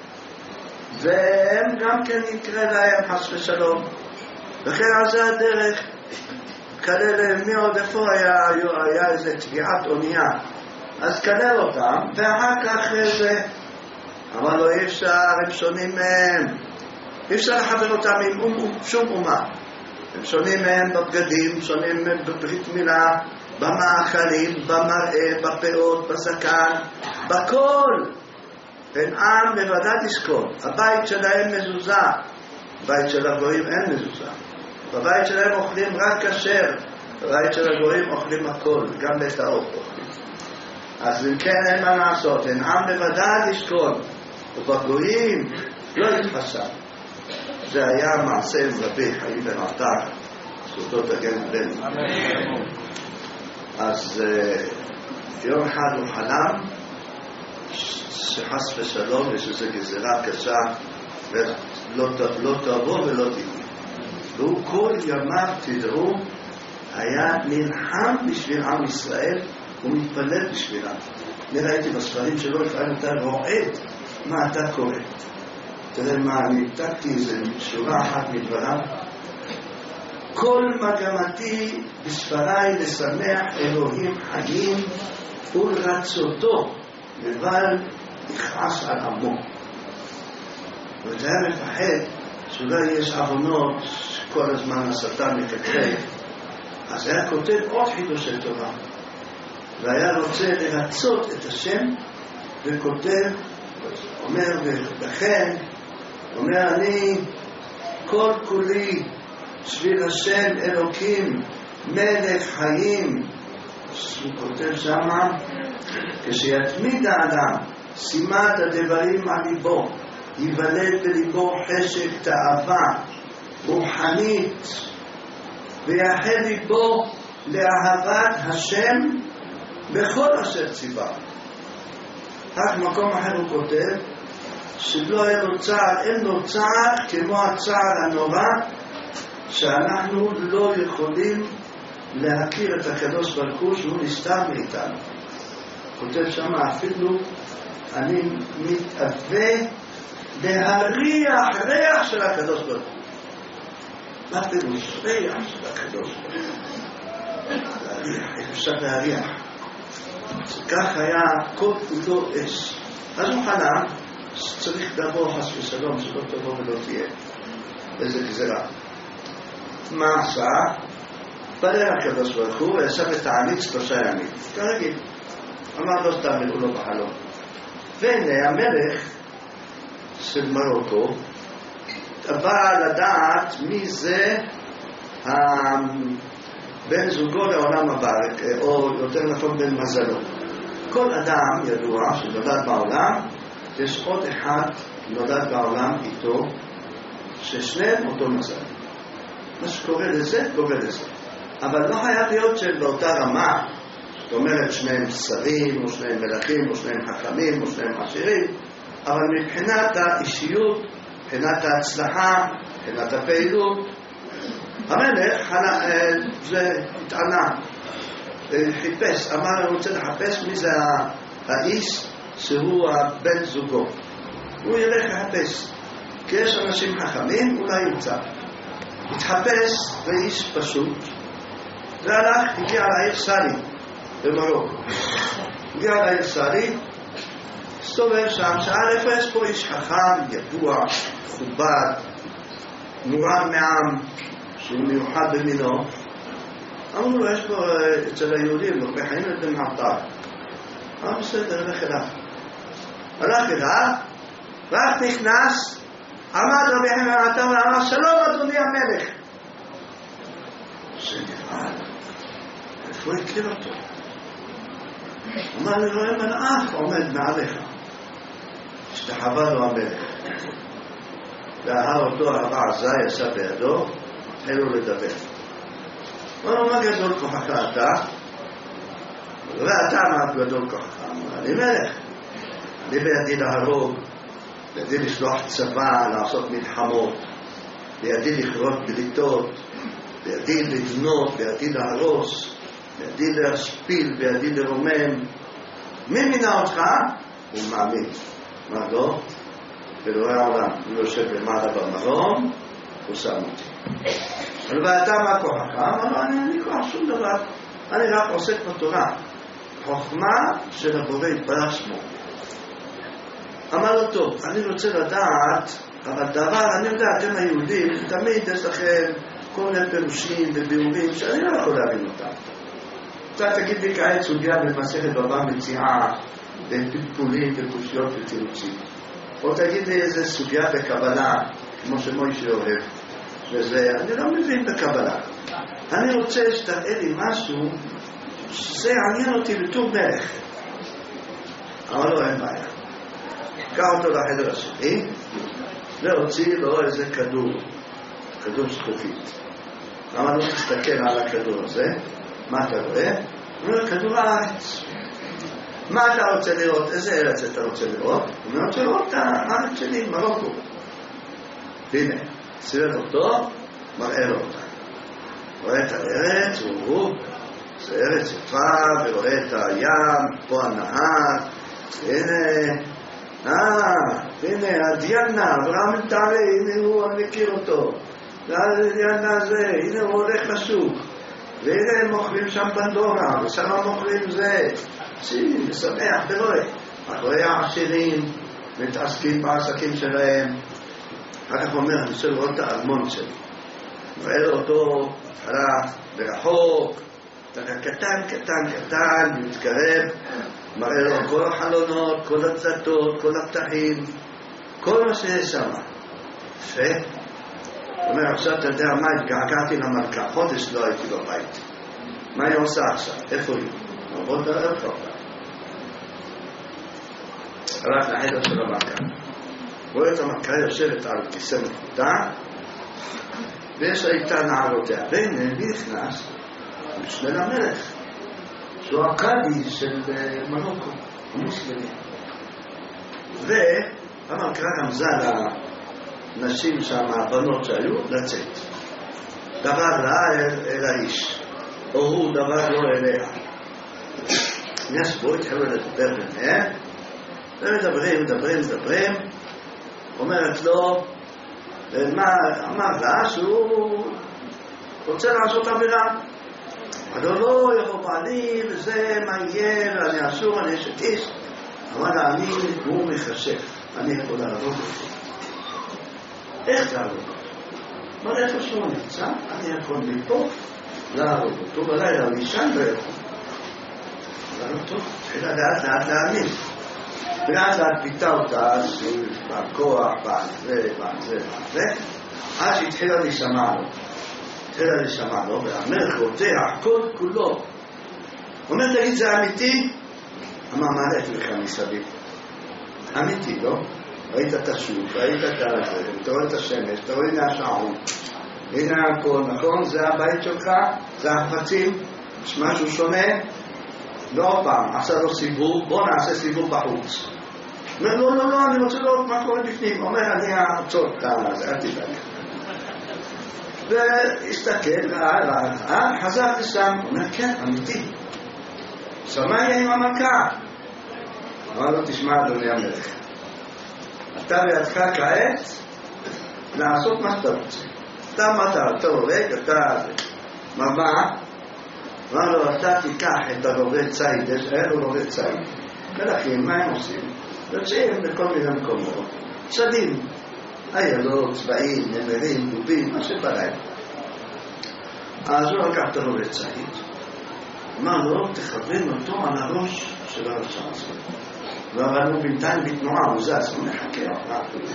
והם גם כן יקרה להם חס ושלום. וכן על זה הדרך, כלל מי עוד איפה היה איזה תביעת אונייה, אז כלל אותם, ואחר כך זה, אבל לא אי אפשר, הם שונים מהם, אי אפשר לחבר אותם עם שום אומה, הם שונים מהם בבגדים, שונים מהם בברית מילה, במאכלים, במראה, בפאות, בזקן, בכל. אין עם בוודאי תשכון, הבית שלהם מזוזה, בבית של הגויים אין מזוזה, בבית שלהם אוכלים רק כשר, בבית של הגויים אוכלים הכל, גם בית האור אוכלים. אז אם כן אין מה לעשות, אין עם בוודאי תשכון, ובגויים לא יתחשב. זה היה מעשה עם רבי חיים בן עטר, זכותו תגן עלינו. אז יום אחד הוא חלם שחס ושלום יש איזו גזירה קשה ולא תבוא ולא תהיה. והוא כל ימיו, תדעו, היה נלחם בשביל עם ישראל ומתפלל בשבילם. אני ראיתי בספרים שלו, לפעמים אתה רועד מה אתה קורא. אתה יודע מה, אני הבטקתי איזו שורה אחת מדבריו. כל מגמתי בספריי לשמח אלוהים חיים ולרצותו, אבל יכעס על עמו. וזה היה מפחד שאולי יש עוונות שכל הזמן השטן מקטרג. אז היה כותב עוד חידושי תורה, והיה רוצה לרצות את השם, וכותב, אומר לכן, אומר אני כל כולי בשביל השם אלוקים מלך חיים. הוא כותב שמה, כשיתמיד האדם שימת הדברים על ליבו, ייוולד בליבו חשק תאווה רוחנית, ויחל ליבו לאהבת השם בכל אשר ציווה. רק מקום אחר הוא כותב שלא היה לו צער, אין לו צער כמו הצער הנורא שאנחנו לא יכולים להכיר את הקדוש ברוך הוא שהוא נסתר מאיתנו. כותב שם אפילו אני מתאווה להריח ריח של הקדוש ברוך הוא. מה פירוש ריח של הקדוש ברוך הוא? להריח, איך אפשר להריח? כך היה כל כולו אש. אז הוא חלם שצריך לבוא חס ושלום שלא תבוא ולא תהיה איזה גזירה. מה עשה? פלל הקדוש ברוך הוא וישב לתענית 3 ימים כרגיל. אמר לו סתם הוא לא בחלום. והנה המלך של מרוקו בא לדעת מי זה בן זוגו לעולם הבא, או יותר נכון בן מזלו. כל אדם ידוע שנולד בעולם, יש עוד אחד נולד בעולם איתו ששניהם אותו מזל. מה שקורה לזה, קורה לזה. אבל לא היה להיות של באותה רמה, זאת אומרת שניהם שרים, או שניהם מלכים, או שניהם חכמים, או שניהם עשירים, אבל מבחינת האישיות, מבחינת ההצלחה, מבחינת הפעילות. המלך זה התענה, חיפש, אמר אני רוצה לחפש מי זה האיש שהוא הבן זוגו. הוא ילך לחפש, כי יש אנשים חכמים, אולי ימצא. התחפש לאיש פשוט, והלך, הגיע לעיר סאלי במרוקו. הגיע לעיר סאלי, הסתובב שם, שאל איפה יש פה איש חכם, ידוע, מכובד, מורם מעם, שהוא מיוחד במינו. אמרו לו, יש פה אצל היהודים, לא בחיים אתם מעטר. אמר בסדר, הלך אליו. הלך אליו, רק נכנס, עמד רבי חיים מעטר ואמר, שלום אדוני המלך. שנראה, איפה הכיר אותו? אמר, אני רואה מלאך עומד מעליך. השתחווה לו המלך. ואהב אותו אהבה עזה, ישב בידו, התחילו לדבר. אמר לו, מה גדול כוחך אתה? ואתה מה גדול כוחך? אמר, אני מלך. אני בידי להרוג, בידי לשלוח צבא, לעשות מלחמות, בידי לכרות בריתות, בידי לבנות, בידי להרוס, בידי להשפיל, בידי לרומם. מי מינה אותך? הוא מאמין. מה לא? ולא העולם, הוא יושב למעלה במרום, הוא שם אותי. ואתה מה כוחך? אמר לו, אני אין לי כוח שום דבר, אני רק עוסק בתורה. חוכמה של הבורא יתברך שמו. אמר לו, טוב, אני רוצה לדעת, אבל דבר, אני יודע, אתם היהודים, תמיד יש לכם כל מיני פירושים וביאורים שאני לא יכול להבין אותם. אתה תגיד לי כעת סוגיה במסכת בבא מציאה, בפלפולים וקושיות ותירוצים. או תגיד לי איזה סוגיה בקבלה, כמו שמוישה אוהב. וזה, אני לא מבין בקבלה. אני רוצה שתראה לי משהו שזה עניין אותי בתור מלך. אבל לא, אין בעיה. קח אותו לחדר השני, והוציא לו איזה כדור זכוכית. אבל לא תסתכל על הכדור הזה, מה אתה רואה? הוא אומר, כדור הארץ. מה אתה רוצה לראות? איזה ארץ אתה רוצה לראות? הוא רוצה לראות את הארץ שלי, מרוקו. הנה, סירב אותו, מראה לו אותה. רואה את הארץ, זה ארץ יפה, ורואה את הים, פה הנהר, הנה, הדיאנה, אברהם אלתרי, הנה הוא, אני מכיר אותו. הדיאנה הזה, הנה הוא הולך לשוק. והנה הם מוכרים שם פנדורה, ושם מוכרים זה. משמח ורואה. אחרי העשירים, מתעסקים בעסקים שלהם. אחר כך אומר, אני רוצה לראות את הארמון שלי. רואה לו אותו, התחלה ברחוק, קטן, מתקרב, מראה לו כל החלונות, כל הצדות, כל הפתחים, כל מה שיש שם. יפה. הוא אומר, עכשיו אתה יודע מה, התגעגעתי למלכה, חודש לא הייתי בבית. מה היא עושה עכשיו? איפה היא? בוא תראה אותה. הלך לחדר של המלכה. רואה את המלכה יושבת על כיסא מפותח, ויש לה איתה נערותיה. והנה, מי נכנס? המשנה למלך, שהוא הקאדי של מרוקו, המוסלמי. והמלכה רמזה לנשים שם, הבנות שהיו, לצאת. דבר רע אל האיש, או הוא דבר לא אליה. ישבו, התחילו לדבר ביניהם, ומדברים, אומרת לו, אמר לה שהוא רוצה לעשות עבירה. אבל לא יבוא בעלי, וזה מה יהיה, ואני אסור, אני אשת איש. אבל אני, הוא מחשף, אני יכול להרוג אותו. איך להרוג אותו? אבל איפה שהוא נמצא, אני יכול מפה להרוג אותו, בלילה הוא ישן ויכול. אבל אותו, תחילה לאט להאמין. ולאט פיתה אותה, בכוח, בעל זה, עד שהתחילה להישמע לו, והמלך רותח כל כולו. הוא אומר, תגיד, זה אמיתי? אמר, מה לך לך מסביב? אמיתי, לא? ראית את השוק, ראית את הזה, אתה רואה את השמש, אתה רואה הנה השעון, הנה הכל, נכון? זה הבית שלך, זה החפצים, יש משהו שונה? לא פעם, עשה לו סיבוב, בוא נעשה סיבוב בחוץ. אומר, לא, אני רוצה לראות מה קורה בפנים. אומר, אני אעצור את זה, אל תדאג. והסתכל, ראה, חזר לשם, אומר, כן, אמיתי. שמה יהיה עם המלכה? אמר לו, תשמע, אדוני המלך, אתה בידך כעת לעשות מה שאתה רוצה. אתה הורג, אתה מה? אמר לו, אתה תיקח את הרובה ציד, היה לו רובה ציד. מלכים, מה הם עושים? יוצאים בכל מיני מקומות, צדים, איילות, צבעים, נמרים, דובים, מה שבא להם. אז הוא לקח את הרובה ציד, אמר לו, תכוון אותו על הראש של הרשע הזה. אבל הוא בינתיים בתנועה, הוא זז, הוא מחכה,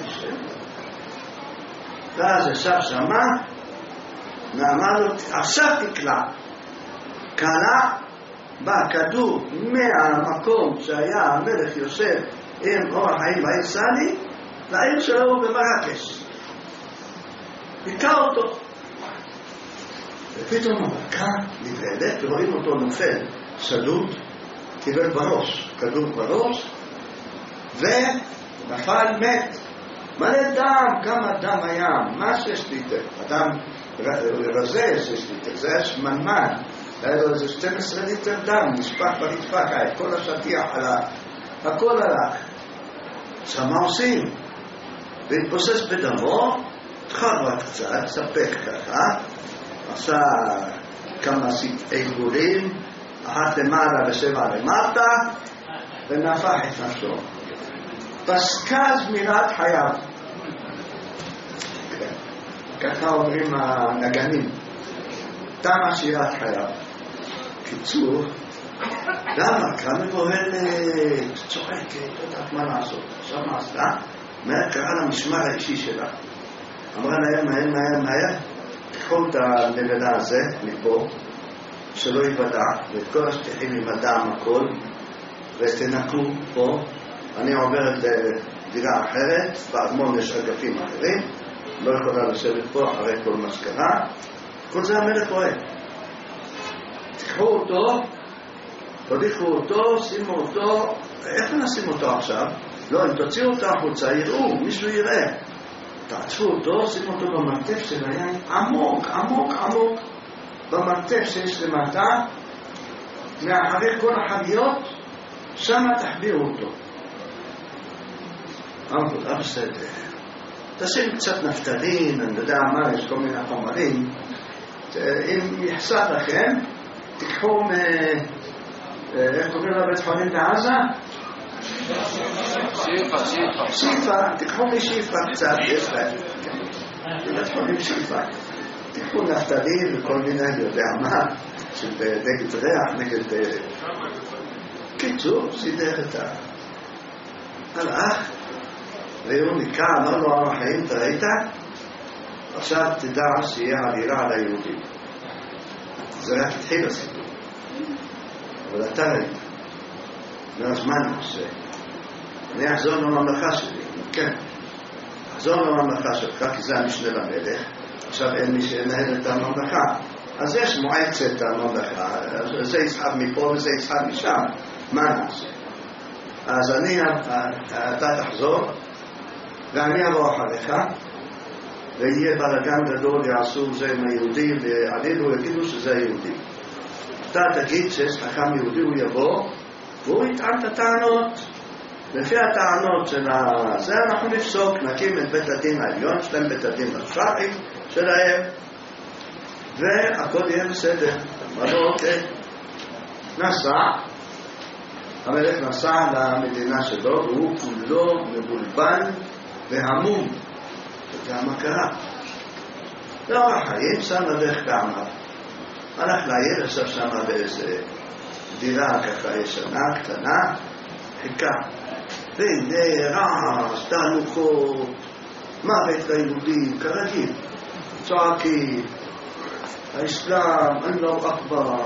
ואז ישב שמה, ואמר לו, עכשיו תקלע. קלע, בא כדור מהמקום שהיה המלך יושב עם אור החיים בעיר סאני, לעיר שלו במרקש. תקע אותו. ופתאום המלכה נבהלת, ורואים אותו נופל, סדוד, קיבל בראש, כדור בראש, ונפל מת. מלא דם, כמה דם היה, מה שיש ליטר, אדם רזה שיש ליטר, זה היה שמנמן, היה לו איזה 12 ליטר דם, נשפך ברצפה, את כל השטיח עלה, הכל הלך. עכשיו מה עושים? והתבוסס בדמו, התחרבט קצת, ספק ככה, עשה כמה עיגולים, אחת למעלה ושבע למטה, ונפח את נפשו. פסקה זמירת חייו. ככה אומרים הנגנים, תמה שירת חייו. קיצור, למה? כאן מבוהלת, צוחקת, לא יודעת מה לעשות. עכשיו מה עשתה? מיד קראה למשמר האישי שלה. אמרה להם, מהר, תקחו את הנבלה הזה מפה, שלא ייוודע, ואת כל השטיחים עם הדם הכל, ותנקו פה. אני עוברת לדירה אחרת, באדמון יש אגפים אחרים, לא יכולה לשבת פה אחרי כל מה שקרה. כל זה המלך רואה. תיקחו אותו, תוליכו אותו, שימו אותו. איך נשים אותו עכשיו? לא, אם תוציאו אותו החוצה, יראו, מישהו יראה. תעצפו אותו, שימו אותו במרתף של היין, עמוק, עמוק, עמוק, במרתף שיש למטה, מאחרי כל החביות, שמה תחביאו אותו. אמרו, בסדר. תשים קצת נפטלין, אני יודע מה, יש כל מיני חומרים. אם יחסר לכם, תיקחו איך קוראים לבית חולים בעזה? שיפה, תיקחו משיפה קצת, יש להם. בית חולים שיפה. תיקחו נפטלין וכל מיני, יודע מה, נגד ריח, נגד... קיצור, סידר את הלך. והוא נקרא, אמר לו על החיים, אתה ראית? עכשיו תדע שיהיה עלירה על היהודים. זה רק התחיל הסיפור. אבל אתה ראית. ואז מה אני עושה? אני אחזור לממלכה שלי. כן. אחזור לממלכה שלך, כי זה המשנה למלך. עכשיו אין מי שינהל את הממלכה. אז יש מועצת הממלכה. זה יצחב מפה וזה יצחב משם. מה נעשה? אז אתה תחזור, ואני אבוא אחריך, ויהיה בלגן גדול, יעשו זה עם היהודי, ועלינו יגידו שזה היהודי. אתה תגיד שיש חכם יהודי, הוא יבוא, והוא יטען את הטענות. לפי הטענות של זה אנחנו נפסוק, נקים את בית הדין העליון, שלהם בית הדין השרעי שלהם, והכל יהיה בסדר. אמרו, אוקיי. נסע, המלך נסע למדינה שלו, והוא כולו מבולבל והמום. אתה יודע מה קרה? לאורח חיים, שם לדרך בעמר. הלך לעיר, עכשיו שם באיזה דירה ככה ישנה, קטנה, חיכה. והנה רעש, תהלוכות, מוות ליהודים, כרגיל. צועקים, האסלאם, אללהו אכבר,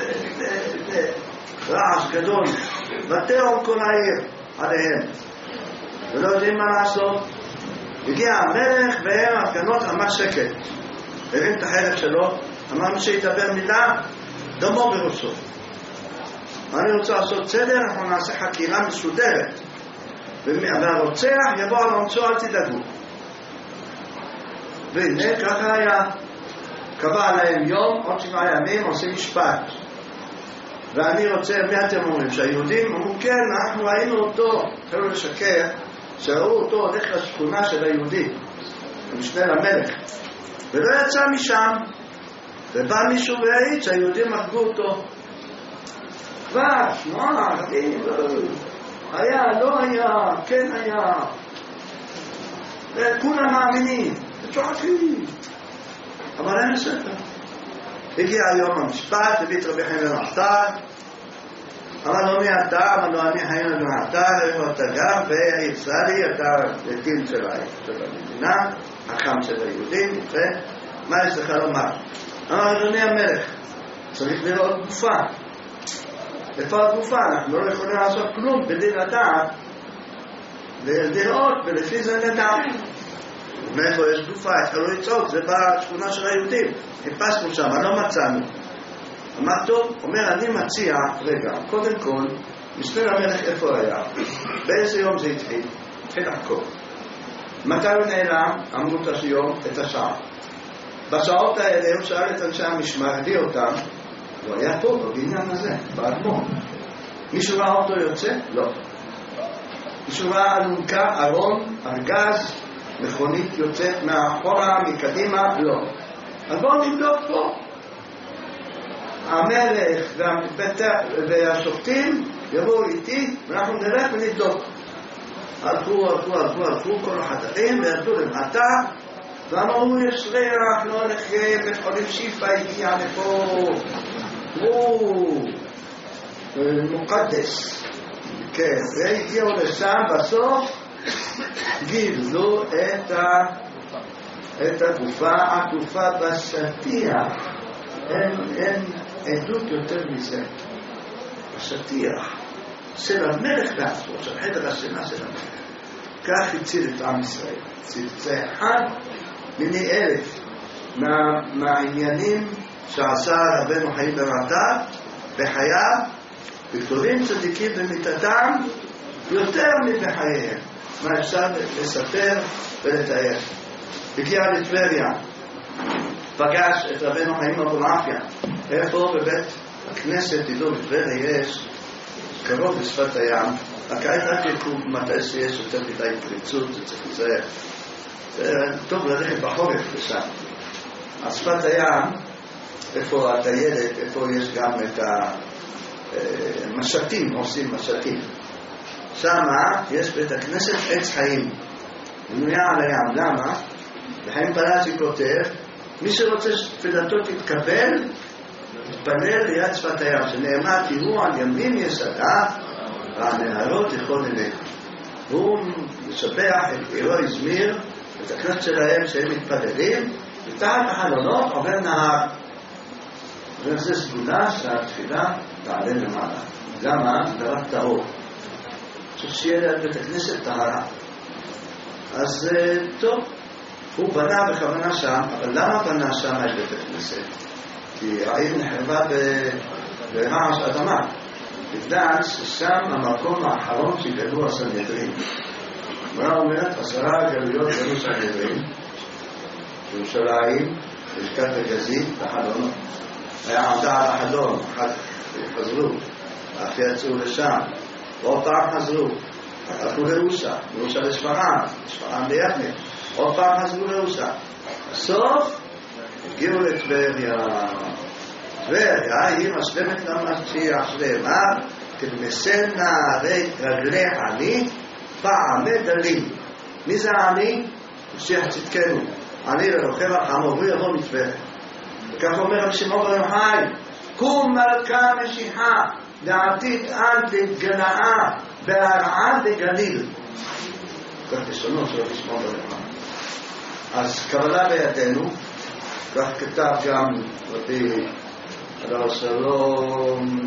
רעש גדול, ותהום כל העיר עליהם. ולא יודעים מה לעשות. הגיע המלך והם הפגנות, אמר שקט. הרים את החלק שלו, אמרנו שידבר מילה, דמו בראשו. אני רוצה לעשות סדר, אנחנו נעשה חקירה מסודרת. והרוצח יבוא על עונשו, אל תדאגו. והנה, ככה היה. קבע להם יום, עוד 7 ימים עושים משפט. ואני רוצה, מי אתם אומרים? שהיהודים אמרו כן, אנחנו ראינו אותו, התחילו לשקר, שראו אותו הולך לשכונה של היהודים, המשנה למלך, ולא יצא משם, ובא מישהו והעיד שהיהודים הרגו אותו. כבר, שמוע, רבים, היה, לא היה, כן היה, וכולם מאמינים, וצוחקים, אבל אין ספר. הגיע היום המשפט, הביא את רבי חיים בן עטר, אמר לו מי אתה? אמר לו אני חיים בן עטר, איפה אתה גר? וישראלי, אתה דין של המדינה, החם של היהודים, מה יש לך לומר? אמר אדוני המלך, צריך לראות גופה. איפה הגופה? אנחנו לא יכולים לעשות כלום בדין לדעת, ולראות, ולפי זה נדע. מאיפה יש גופה? התחילו לצעוק, זה בשכונה של היהודים. חיפשנו שם, לא מצאנו. אמר טוב, אומר אני מציע, רגע, קודם כל, משנה למלך איפה היה? באיזה יום זה התחיל? התחיל לחקור. מתי הוא נעלם? אמרו את היום, את השעה. בשעות האלה הוא שאל את אנשי המשמר, הביא אותם, הוא היה פה בבניין הזה, באדמון. מישהו ראה אותו יוצא? לא. מישהו ראה אלונקה, ארון, ארגז, מכונית יוצאת מאחורה, מקדימה? לא. אז בואו נבדוק פה. המלך והשופטים יבואו איתי ואנחנו נלך ונבדוק. הלכו כל החדרים וירדו למטה ואמרו יש ריח, לא נחיה, בית חולים שיפה הגיע לפה, הוא מוקדס. כן, והגיעו לשם בסוף גילו את הגופה, הגופה בשטיח. אין עדות יותר מזה. בשטיח של המלך בעצמו, של חדר השינה של המלך. כך הציל את עם ישראל. זה אחד מיני 1000 מהעניינים שעשה רבנו חיים בן עטר בחייו, וכתובים צדיקים במיתתם יותר מבחייהם. מה אפשר לספר ולתאר. הגיע לטבריה, פגש את רבנו חיים אבולעפיה. איפה? בבית הכנסת, תדעו, בטבריה יש קרוב לשפת הים, הקיץ רק יקום מתי שיש יותר מדי פריצות, זה צריך לזהר. טוב ללכת בחורף לשם. על שפת הים, איפה הטיילת, איפה יש גם את המשתים, עושים משתים. שם יש בית הכנסת עץ חיים, בנויה על הים. למה? בחיים פלאצ'י כותב, מי שרוצה שתפילתו תתקבל, תתפלל ליד שפת הים, שנאמר תראו על ימין יסדה, והנהרות יכול ללך. והוא משבח את אלוהי זמיר, את הכנסת שלהם שהם מתפללים, ותחת החלונות עובר נהר. וזה סגולה שהתפילה תעלה למעלה. למה? זה דבר טהור. צריך שיהיה ליד בית הכנסת טהרה. אז טוב, הוא בנה בכוונה שם, אבל למה בנה שם את בית הכנסת? כי העיר נחרבה ברעש אדמה. בגלל ששם המקום האחרון שגלו הסנהדרין. מה אומרת? 10 גלויות גלו סנהדרין, ירושלים, לשכת הגזית, החלונות. היה עמדה על החלון, אחת חזרו, אחרי יצאו לשם, עוד פעם חזרו, הלכו לרוסה, מרוסה לשפרעם, לשפרעם ליבנה, עוד פעם חזרו לרוסה. בסוף הגיעו לטבריה. טבריה היא משלמת למשיח שלמה, כמסנה רגלי עני, פעמי דלים. מי זה עני? משיח צדקנו. עני לרוכב על חמור, הוא יבוא מטבריה. וכך אומר רבי שמעון בר יוחאי, קום מלכה משיחה, לעתיד עד להתגלעה, בהרעה דגליל. כך לשונו של רבי שמעון בר יוחאי. אז קבלה בידינו, כך כתב גם רבי עליו השלום,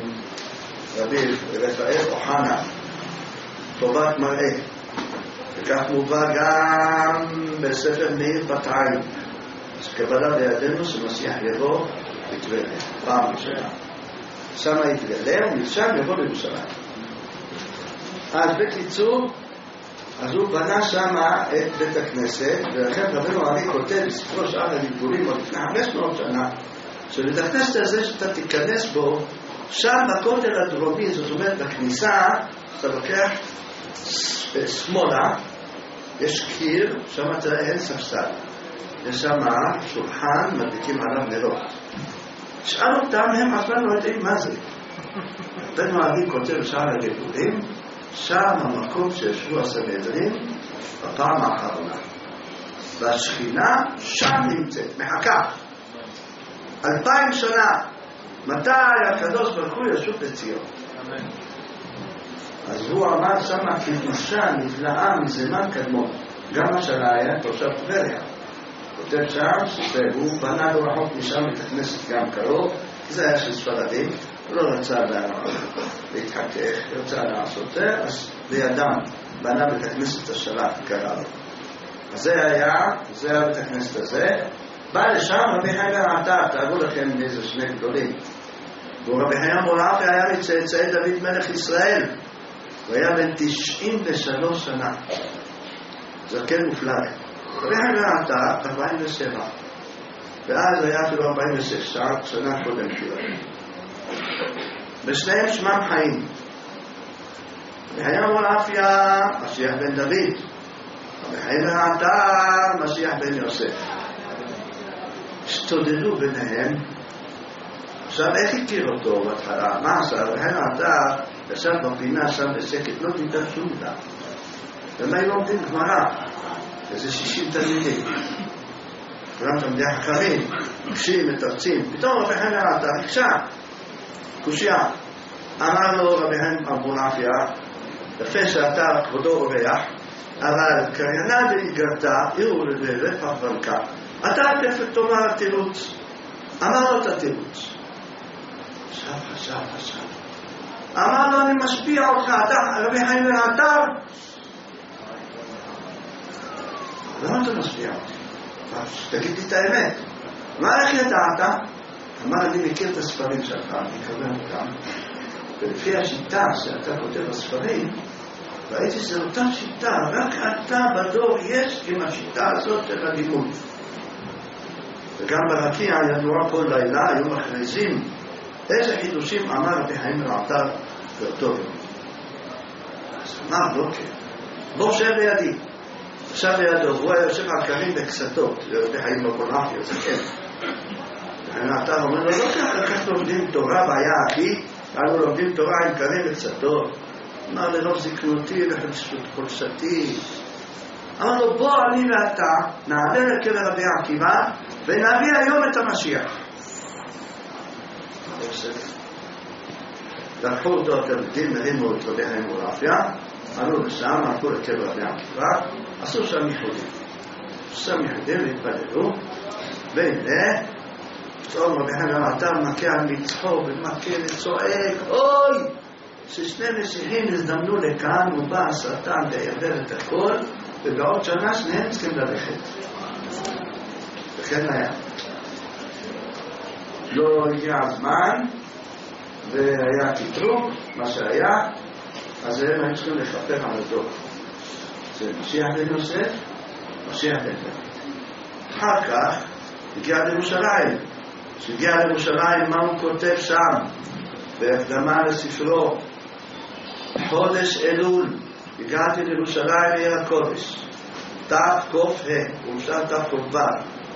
רבי רפאל אוחנה, טובת מראה. וכך מובא גם בספר מאיר פתיים. אז קבלה בידינו שמשיח יבוא לטבריה, פעם ראשונה. שם יתגלה ומשם יבוא לירושלים. אז בקיצור, אז הוא בנה שם את בית הכנסת, ולכן רבנו עלי כותב בספרו שאר הדיבורים עוד לפני 500 שנה, שבית הכנסת הזה שאתה תיכנס בו, שם בכותל הדרומי, זאת אומרת בכניסה, אתה לוקח שמאלה, יש קיר, שם אתה אין ספסל. יש שם שולחן, מדליקים עליו נרות. שאל אותם, הם עצמם לא יודעים מה זה. רבנו עלי כותב שאר הדיבורים, שם המקום שישבו הסנהדרין בפעם האחרונה. והשכינה שם נמצאת, מחכה. 2000 שנה. מתי הקדוש ברוך הוא ישוב בציון? אז הוא אמר שמה קידושה נפלאה מזמן קדמון. גם השנה היה תושב טבריה. כותב שם, והוא בנה לו רחוק משם את הכנסת גם קרוב, כי זה היה של ספרדים, הוא לא רצה להתחכך, רצה לעשות זה, אז לידם בנה בית הכנסת השלט, קרא לו. אז זה היה בית הכנסת הזה. בא לשם רבי חיים העטר, תארו לכם איזה שני גדולים. ורבי חיים מורפי היה מצאצאי דוד מלך ישראל. הוא היה בן 93 שנה. זקן מופלג. רבי חיים העטר 47. ואז היה אפילו 46, שנה קודם שלו. בשניהם שמם חיים. רבי חיים מורפי משיח בן דוד. רבי חיים העטר משיח בן יוסף. השתודדו ביניהם. עכשיו איך הכיר אותו בהתחלה? מה עשה? רבי העטר ישב בפינה שם בשקט, לא תדע שום דבר. ומה היו לומדים גמרא? איזה 60 תלמידים. כולם תלמידי חכמים, מקשים, מתרצים. פתאום רבי העטר הקשה, קושיה. אמר לו רבי מורפי, יפה שאתה כבודו אורח, אבל קריינה והתגרתה, עירו לברך ולקה. אתה תפת תאמר תירוץ. אמר לו את התירוץ. חשב. אמר לו אני משפיע אותך, אתה רבי חיים העטר. למה אתה משפיע אותי? תגיד לי את האמת. מה איך ידעת? אמר אני מכיר את הספרים שלך, אני אקבל אותם. ולפי השיטה שאתה כותב בספרים, ראיתי שזו אותה שיטה, רק אתה בדור יש עם השיטה הזאת של הלימוד. וגם ברקיע ידוע כל לילה, היו מכריזים איזה חידושים אמר רבי חיים העטר באותו יום. אז אמר לא כן, בוא שב לידי. עכשיו לידו, הוא היה יושב על קרים בקסתות, רבי חיים מורפי, זה כן. רבי חיים העטר אומר לו לא כך לומדים תורה והיה אחי, אנו לומדים תורה עם קרים בקסתות. אמר לרוב זקנותי וחולשתי. אמר לו בוא אני ואתה נעלה לקבר רבי עקיבא ונביא היום את המשיח. לקחו אותו התלמידים, הרימו את רבי חיים מורפי, עלו לשם, הלכו לקבר רבי עקיבא, עשו שם ייחודים והתפללו, והנה פתאום רבי חיים העטר מכה על מצחו ומכה וצועק אוי ששני משיחים הזדמנו לכאן ובא השטן ויעבר את הכל ובעוד שנה שניהם צריכים ללכת. וכן היה. לא הגיע הזמן והיה קיטרוק, מה שהיה, אז הם היו צריכים לכפר על הדור. זה משיח בן יוסף, משיח בן דוד. אחר כך הגיע לירושלים. כשהגיע לירושלים, מה הוא כותב שם? בהקדמה לספרו. חודש אלול, הגעתי לירושלים לעיר הקודש. תק"ה, הוא משל תק"ו.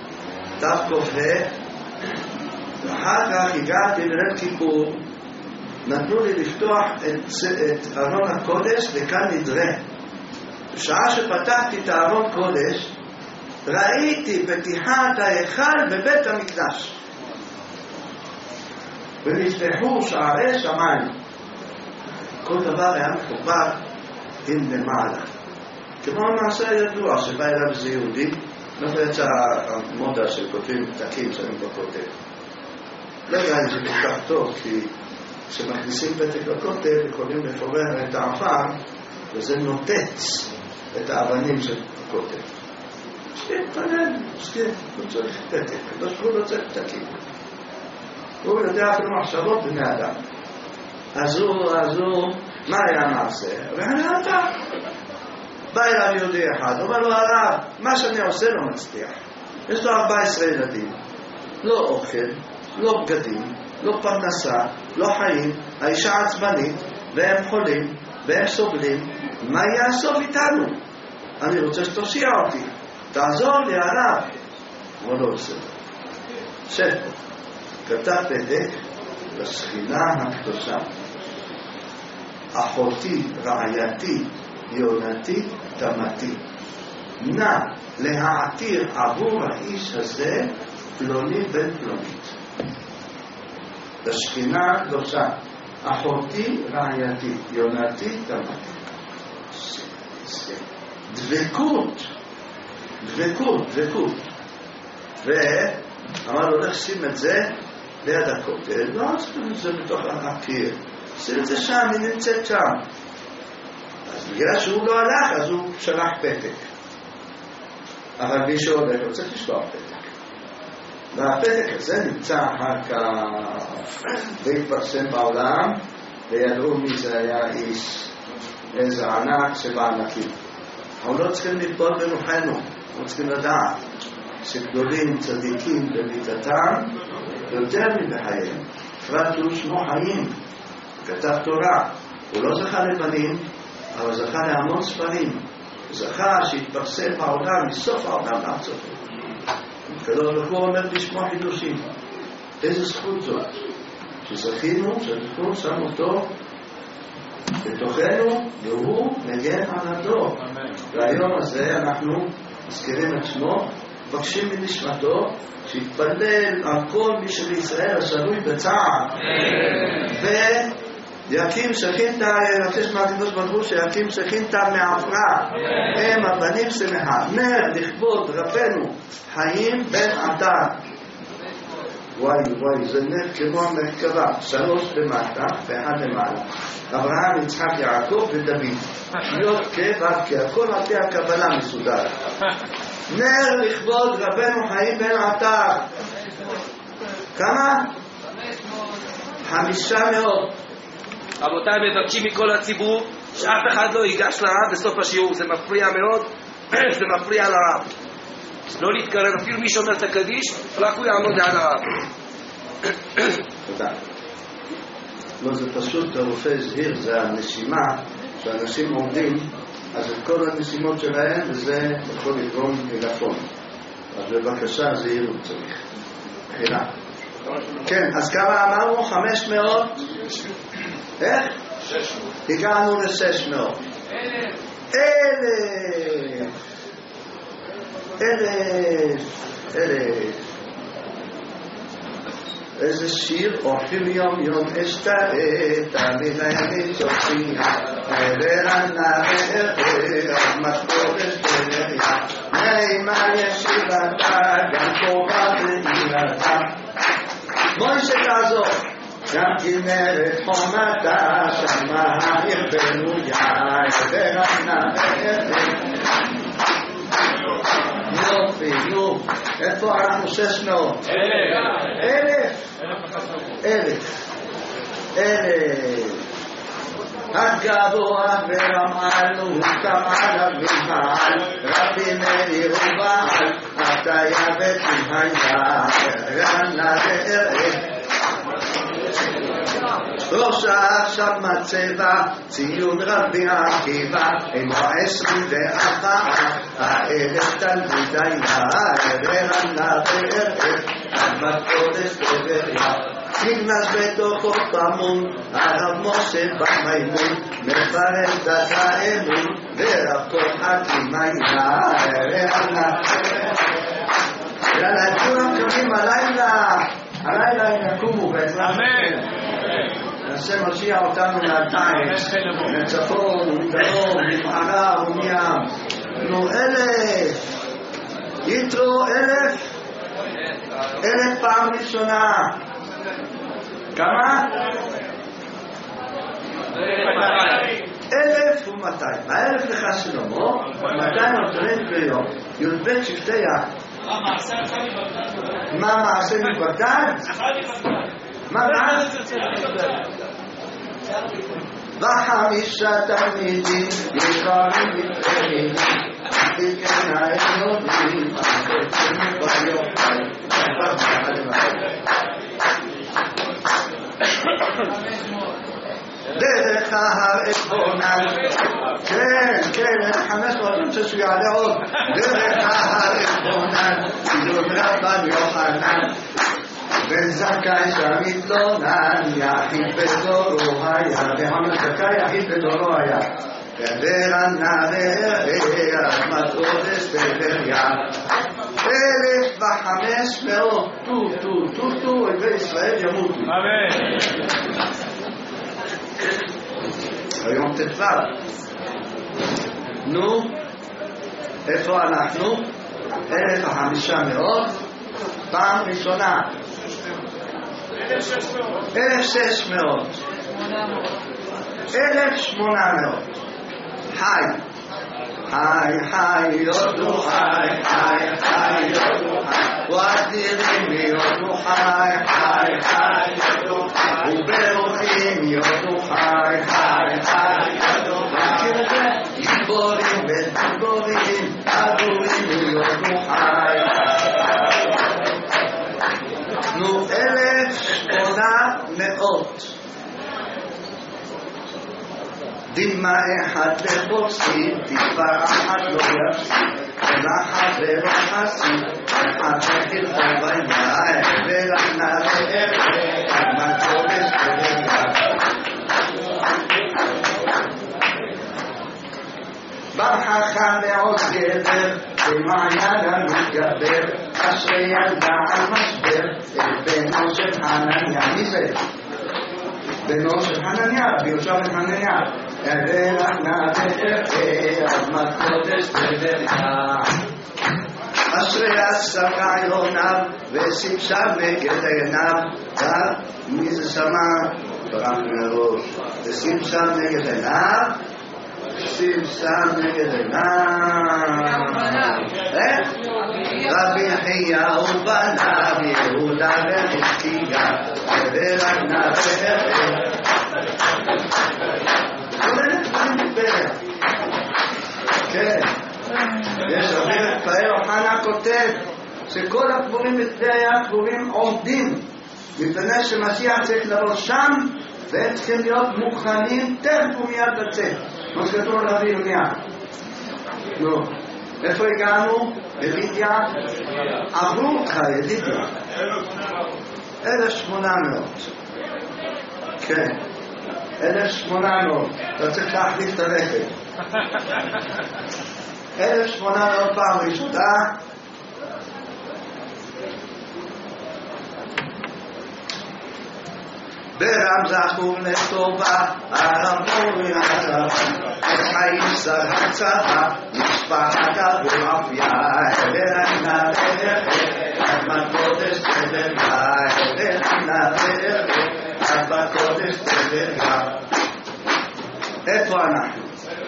ואחר כך הגעתי לליל כיפור, נתנו לי לפתוח את ארון הקודש וכאן נדרה. בשעה שפתחתי את הארון קודש, ראיתי פתיחת ההיכל בבית המקדש. ונפתחו שערי שמיים. כל דבר היה מחובר עם למעלה. כמו המעשה הידוע שבא אליו איזה יהודי, לא יצא המודה של כותבים פתקים שאני בכותב. לא יודע אם זה כל כך טוב, כי כשמכניסים פתק לכותב, יכולים לפורר את העפר, וזה נוטץ את האבנים של הכותב. תתפלל, הוא צריך פתק, לא צריך פתקים. הוא יודע אפילו מחשבות בני אדם. אז הוא, מה היה המעשה? ואני אתה. בא אליו יהודי אחד, אומר לו הרב, מה שאני עושה לא מצליח. יש לו 14 ילדים, לא אוכל, לא בגדים, לא פרנסה, לא חיים, האישה עצבנית, והם חולים, והם סובלים, מה יהיה הסוף איתנו? אני רוצה שתושיע אותי, תעזור לי הרב. הוא לא עושה. שב פה, כתב פתק לשכינה הקדושה, אחותי, רעייתי, יונתי, תמתי, נא להעתיר עבור האיש הזה פלוני בן פלונית. לשכינה הקדושה, אחותי, רעייתי, יונתי, תמתי. דבקות. ואמר לו, לך שים את זה ליד הכותל, לא עושים את זה בתוך הקיר, שים את זה שם, היא נמצאת שם. אז בגלל שהוא לא הלך, אז הוא שלח פתק. אבל מי שהולך, הוא צריך לשלוח פתק. והפתק הזה נמצא אחר כך והתפרסם בעולם, וידעו מי זה היה איש, איזה ענק שבענקים. אנחנו לא צריכים ליפול ברוחנו, אנחנו צריכים לדעת שגדולים צדיקים במיתתם יותר מבחייהם. פרט הוא שמו חיים, כתב תורה, הוא לא זכה לבנים, אבל זכה להמון ספרים, זכה שהתפרסם בעולם, מסוף העולם לארצות. הקדוש ברוך הוא אומר לשמוע חידושים. איזה זכות זאת, שזכינו, שהתיקון שם אותו בתוכנו, והוא מגן על הדור. והיום הזה אנחנו מזכירים את שמו, מבקשים מנשמתו שיתפלל על כל מי שבישראל השרוי בצער, ויקים שכינתה, יבקש מהקדוש ברוך הוא שיקים שכינתה מעפרה, הם הבנים שמחה, נר לכבוד רבנו חיים בן עטר. וואי, זה נר כמו המרכבה, 3 למטה ו1 למעלה. אברהם, יצחק, יעקב ודוד, להיות כבד, הכל על פי הקבלה מסודר. נר לכבוד רבנו חיים בן עטר. כמה? 500. רבותיי, מבקשים מכל הציבור שאף אחד לא ייגש לרב בסוף השיעור, זה מפריע מאוד, זה מפריע לרב. לא להתקרב, אפילו מי שאומר את הקדיש, רק הוא יעמוד ליד הרב. תודה. לא, זה פשוט, הרופא הזהיר, זה הנשימה, שאנשים עומדים, אז את כל הנשימות שלהם, וזה יכול לגרום מלאפון. אז בבקשה, זהירות צריך. חילה. כן, אז כמה אמרנו? 500? איך? 600. הגענו ל-600. 1,000. איזה שיר, אורחים יום יום אשתאת, אני נהני שופטיה, ורנה וערך, משפורש בריה, נעימה ישיבתה, גם טובה ועילתה. מוישה תעזור, גם כנרת חומתה, שמה העיר בנויה, ורנה וערך. יופי, נו, איפה אנחנו? 600? 1,000. הגבוה ורמענו, כמעל הממעל, רבי מאיר ובעל, אתה יבט עם היד, רנה וערך. ראשה עכשיו מצבה, ציון רבי עקיבא, עם 21,000 תלמידי רנה וערך, עמד קודש בבריה. נכנס בתוכו פעמון, הרב משה במימון, מפרט דת האמון, ורב כל חכימי רנה. יאללה, כולם קמים הלילה ינקומו בעזרת השם. השם מושיע אותנו מהתיש, מצפון ומדרום, ממערב ומים. נו 1,000, יתרו 1,000, 1,000 פעם ראשונה. כמה? 1,200. 1,000 לך שלמה, 200 נותנים ביום. י"ב שבטי יד. מה מעשה מבגדד? מה מעשה? וחמישה תלמידים יקרים לפעמים תיקן האלוהים ביום דרך ההר אתבונן כן 500 שיעלה עוד דרך ההר אתבונן דוד רבן יוחנן בן זכאי שמתלונן יחיד בדורו היה והמן זכאי יחיד בדורו היה ורנה והרח מתרודס בבריה 1,500 טו אויבי ישראל ימותו אמן היום תתבל נו איפה אנחנו? 1,500 פעם ראשונה 1,600 חי יודו חי יודו חי ואדירים יודו חי יודו חי וברוכים יודו חי יודו חי גיבורים וגיבורים אדורים יודו חי נו 1,800 דמעה אחד לבוסי, תקווה אחת לא יפסיק, נחת ולא חסיק, אחת לחלחל בימיים, ולחנה לערך, עד מקודש ולגע. בחכה מאוד גבר, במעיין המתגבר, אשרי ילדה על משבר, בנו של חנניה, מי זה? בנו של חנניה, ביושב את חנניה. ולחנה ותראה עד מקודש ולגע אשרי עשרה עירוניו ושימשה נגד עיניו מי זה שמע? ברח מראש ושימשה נגד עיניו שימשה נגד עיניו רבי חייה ובניו יהודה וחזקיה ולחנה ותראה כן, יש רבי רפאל אוחנה כותב שכל הקבורים בטבריה הקבורים עומדים מפני שמשיח צריך לבוא שם והם צריכים להיות מוכנים תכף ומיד לצאת כמו שכתוב רבי ירמיה נו, איפה הגענו? ידידיה? עברו אותך ידידיה 1,800 כן 1,800 אתה צריך להחליף את הרכב 1,800 פעם ראשונה ברם זכור לטובה הרמור מהצבא חיים שר הצבא משפחת אבולעפיה ורנה עד מקודש תדרגה ורנה עד מקודש תדרגה איפה אנחנו?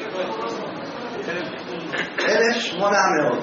1,800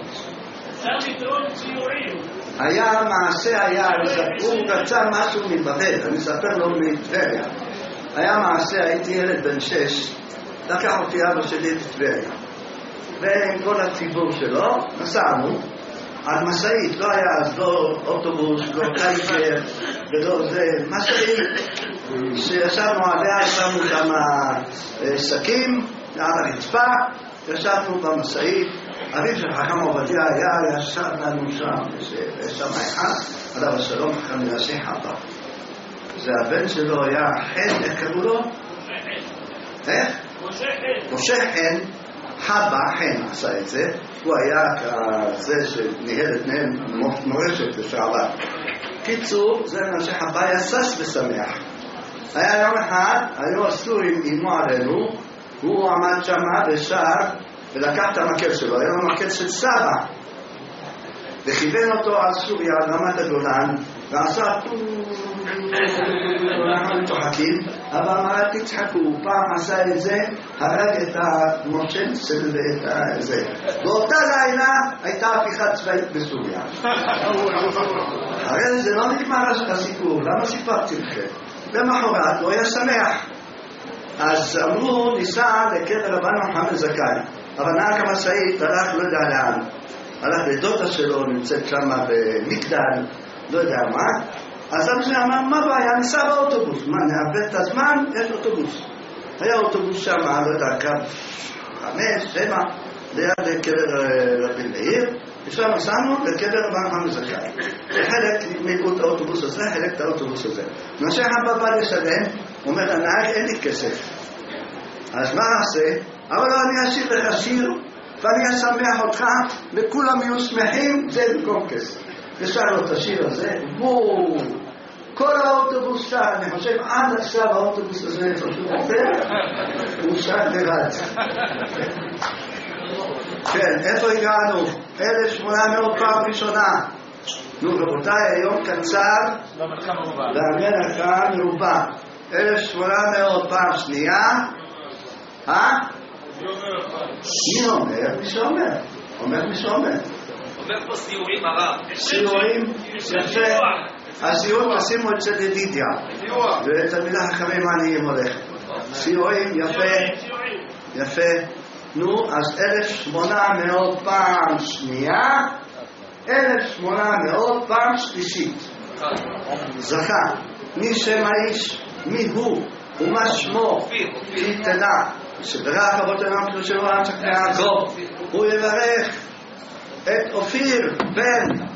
היה מעשה הוא רצה משהו מבבל אני אספר לו מטבריה היה מעשה הייתי ילד בן 6 לקח אותי אבא שלי לטבריה ועם כל הציבור שלו נסענו על מסעית לא היה אז לא אוטובוס לא קייפר ולא זה מסעית שישבנו עליה שמנו כמה שקים על הרצפה ישבנו במסעית אביו של חכם עובדיה היה ישב לנו שם יש שם אחד עליו השלום חכם מנשה חפה זה הבן שלו היה חן איך קראו לו? איך? משה חן חבה חן עשה את זה הוא היה כזה שניהל את מורשת לשעבר קיצור זה מנשה חפה היה סס ושמח היה יום אחד היו הסורים אימו עלינו הוא עמד שם ושר ולקח את המקל שלו, היה לו מקל של סבא וכיוון אותו על סוריה, על רמת הגולן ועשה אנחנו צוחקים אבל אמר תצחקו, פעם עשה את זה הרג את המושל של זה באותה לילה הייתה הפיכה צבאית בסוריה הרי זה לא נגמר הסיפור למה סיפרתי לכם? למחרת הוא היה שמח אז אמרו, ניסע לקבר רבן מחמד זכאי, אבל נהג המשאית הלך לא יודע לאן, הלך לדודה שלו, נמצאת שם במגדל, לא יודע מה, אז אבא שלי אמר, מה בעיה, ניסע באוטובוס, מה, נאבד את הזמן, יש אוטובוס. היה אוטובוס שם, לא יודע, קו 5, 7, ליד קבר רבי מאיר, ושם נסענו לקבר רבן מחמד זכאי. חלק נלקו את האוטובוס הזה, חלק את האוטובוס הזה. משה אבא בא לשלם, אומר לנהג, אין לי כסף. אז מה נעשה? אבל אני אשאיר לך שיר, ואני אשמח אותך, וכולם יהיו שמחים, זה במקום כסף. ושר לו את השיר הזה, בואו, כל האוטובוס שר, אני חושב עד עכשיו האוטובוס הזה פשוט עובר, הוא שר לבד. כן, איפה הגענו? 1800 פעם ראשונה. נו רבותיי, היום קצר והמלאכה מרובה. 1800 פעם שנייה. מי אומר? מי שאומר. אומר מי שאומר. אומר פה סיורים הרב. סיורים, יפה. הסיור תשימו אצל ידידיה. ותלמידי חכמים עניים הולך. סיורים, יפה. יפה. נו, אז 1800 פעם שנייה, 1800 פעם שלישית. זכה. מי שם האיש, מי הוא, ומה שמו, כי תדע, שברך אבותינו קדושי עולם שקני יעקב, הוא יברך את אופיר בן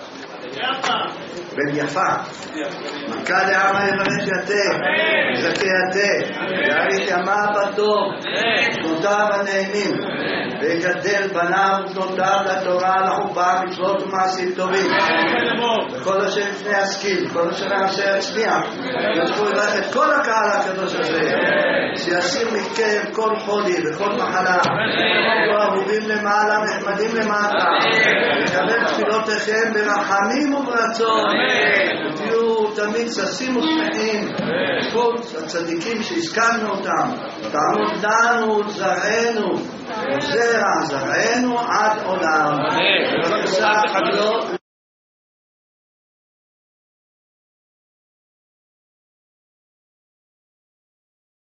יפה. מנכ"ל העם יברך יתה, יזכה יתה, יאריך ימיו בטוב, שנותיו הנעימים, ויגדל בניו ובנותיו לתורה, לחופה, מצוות ומעשים טובים. וכל אשר לפני השכיל, כל אשר יצליח, יזכו יברך את כל הקהל הקדוש הזה, שיסיר מכם כל חולי וכל מחלה, יהיו אהובים למעלה, נחמדים למטה, יקבל תפילותיכם ברחמים וברצון, ותהיו תמיד ששים ושמחים, כל הצדיקים שהזכרנו אותם, תעמוד לנו זרענו, וזרע זרענו עד עולם.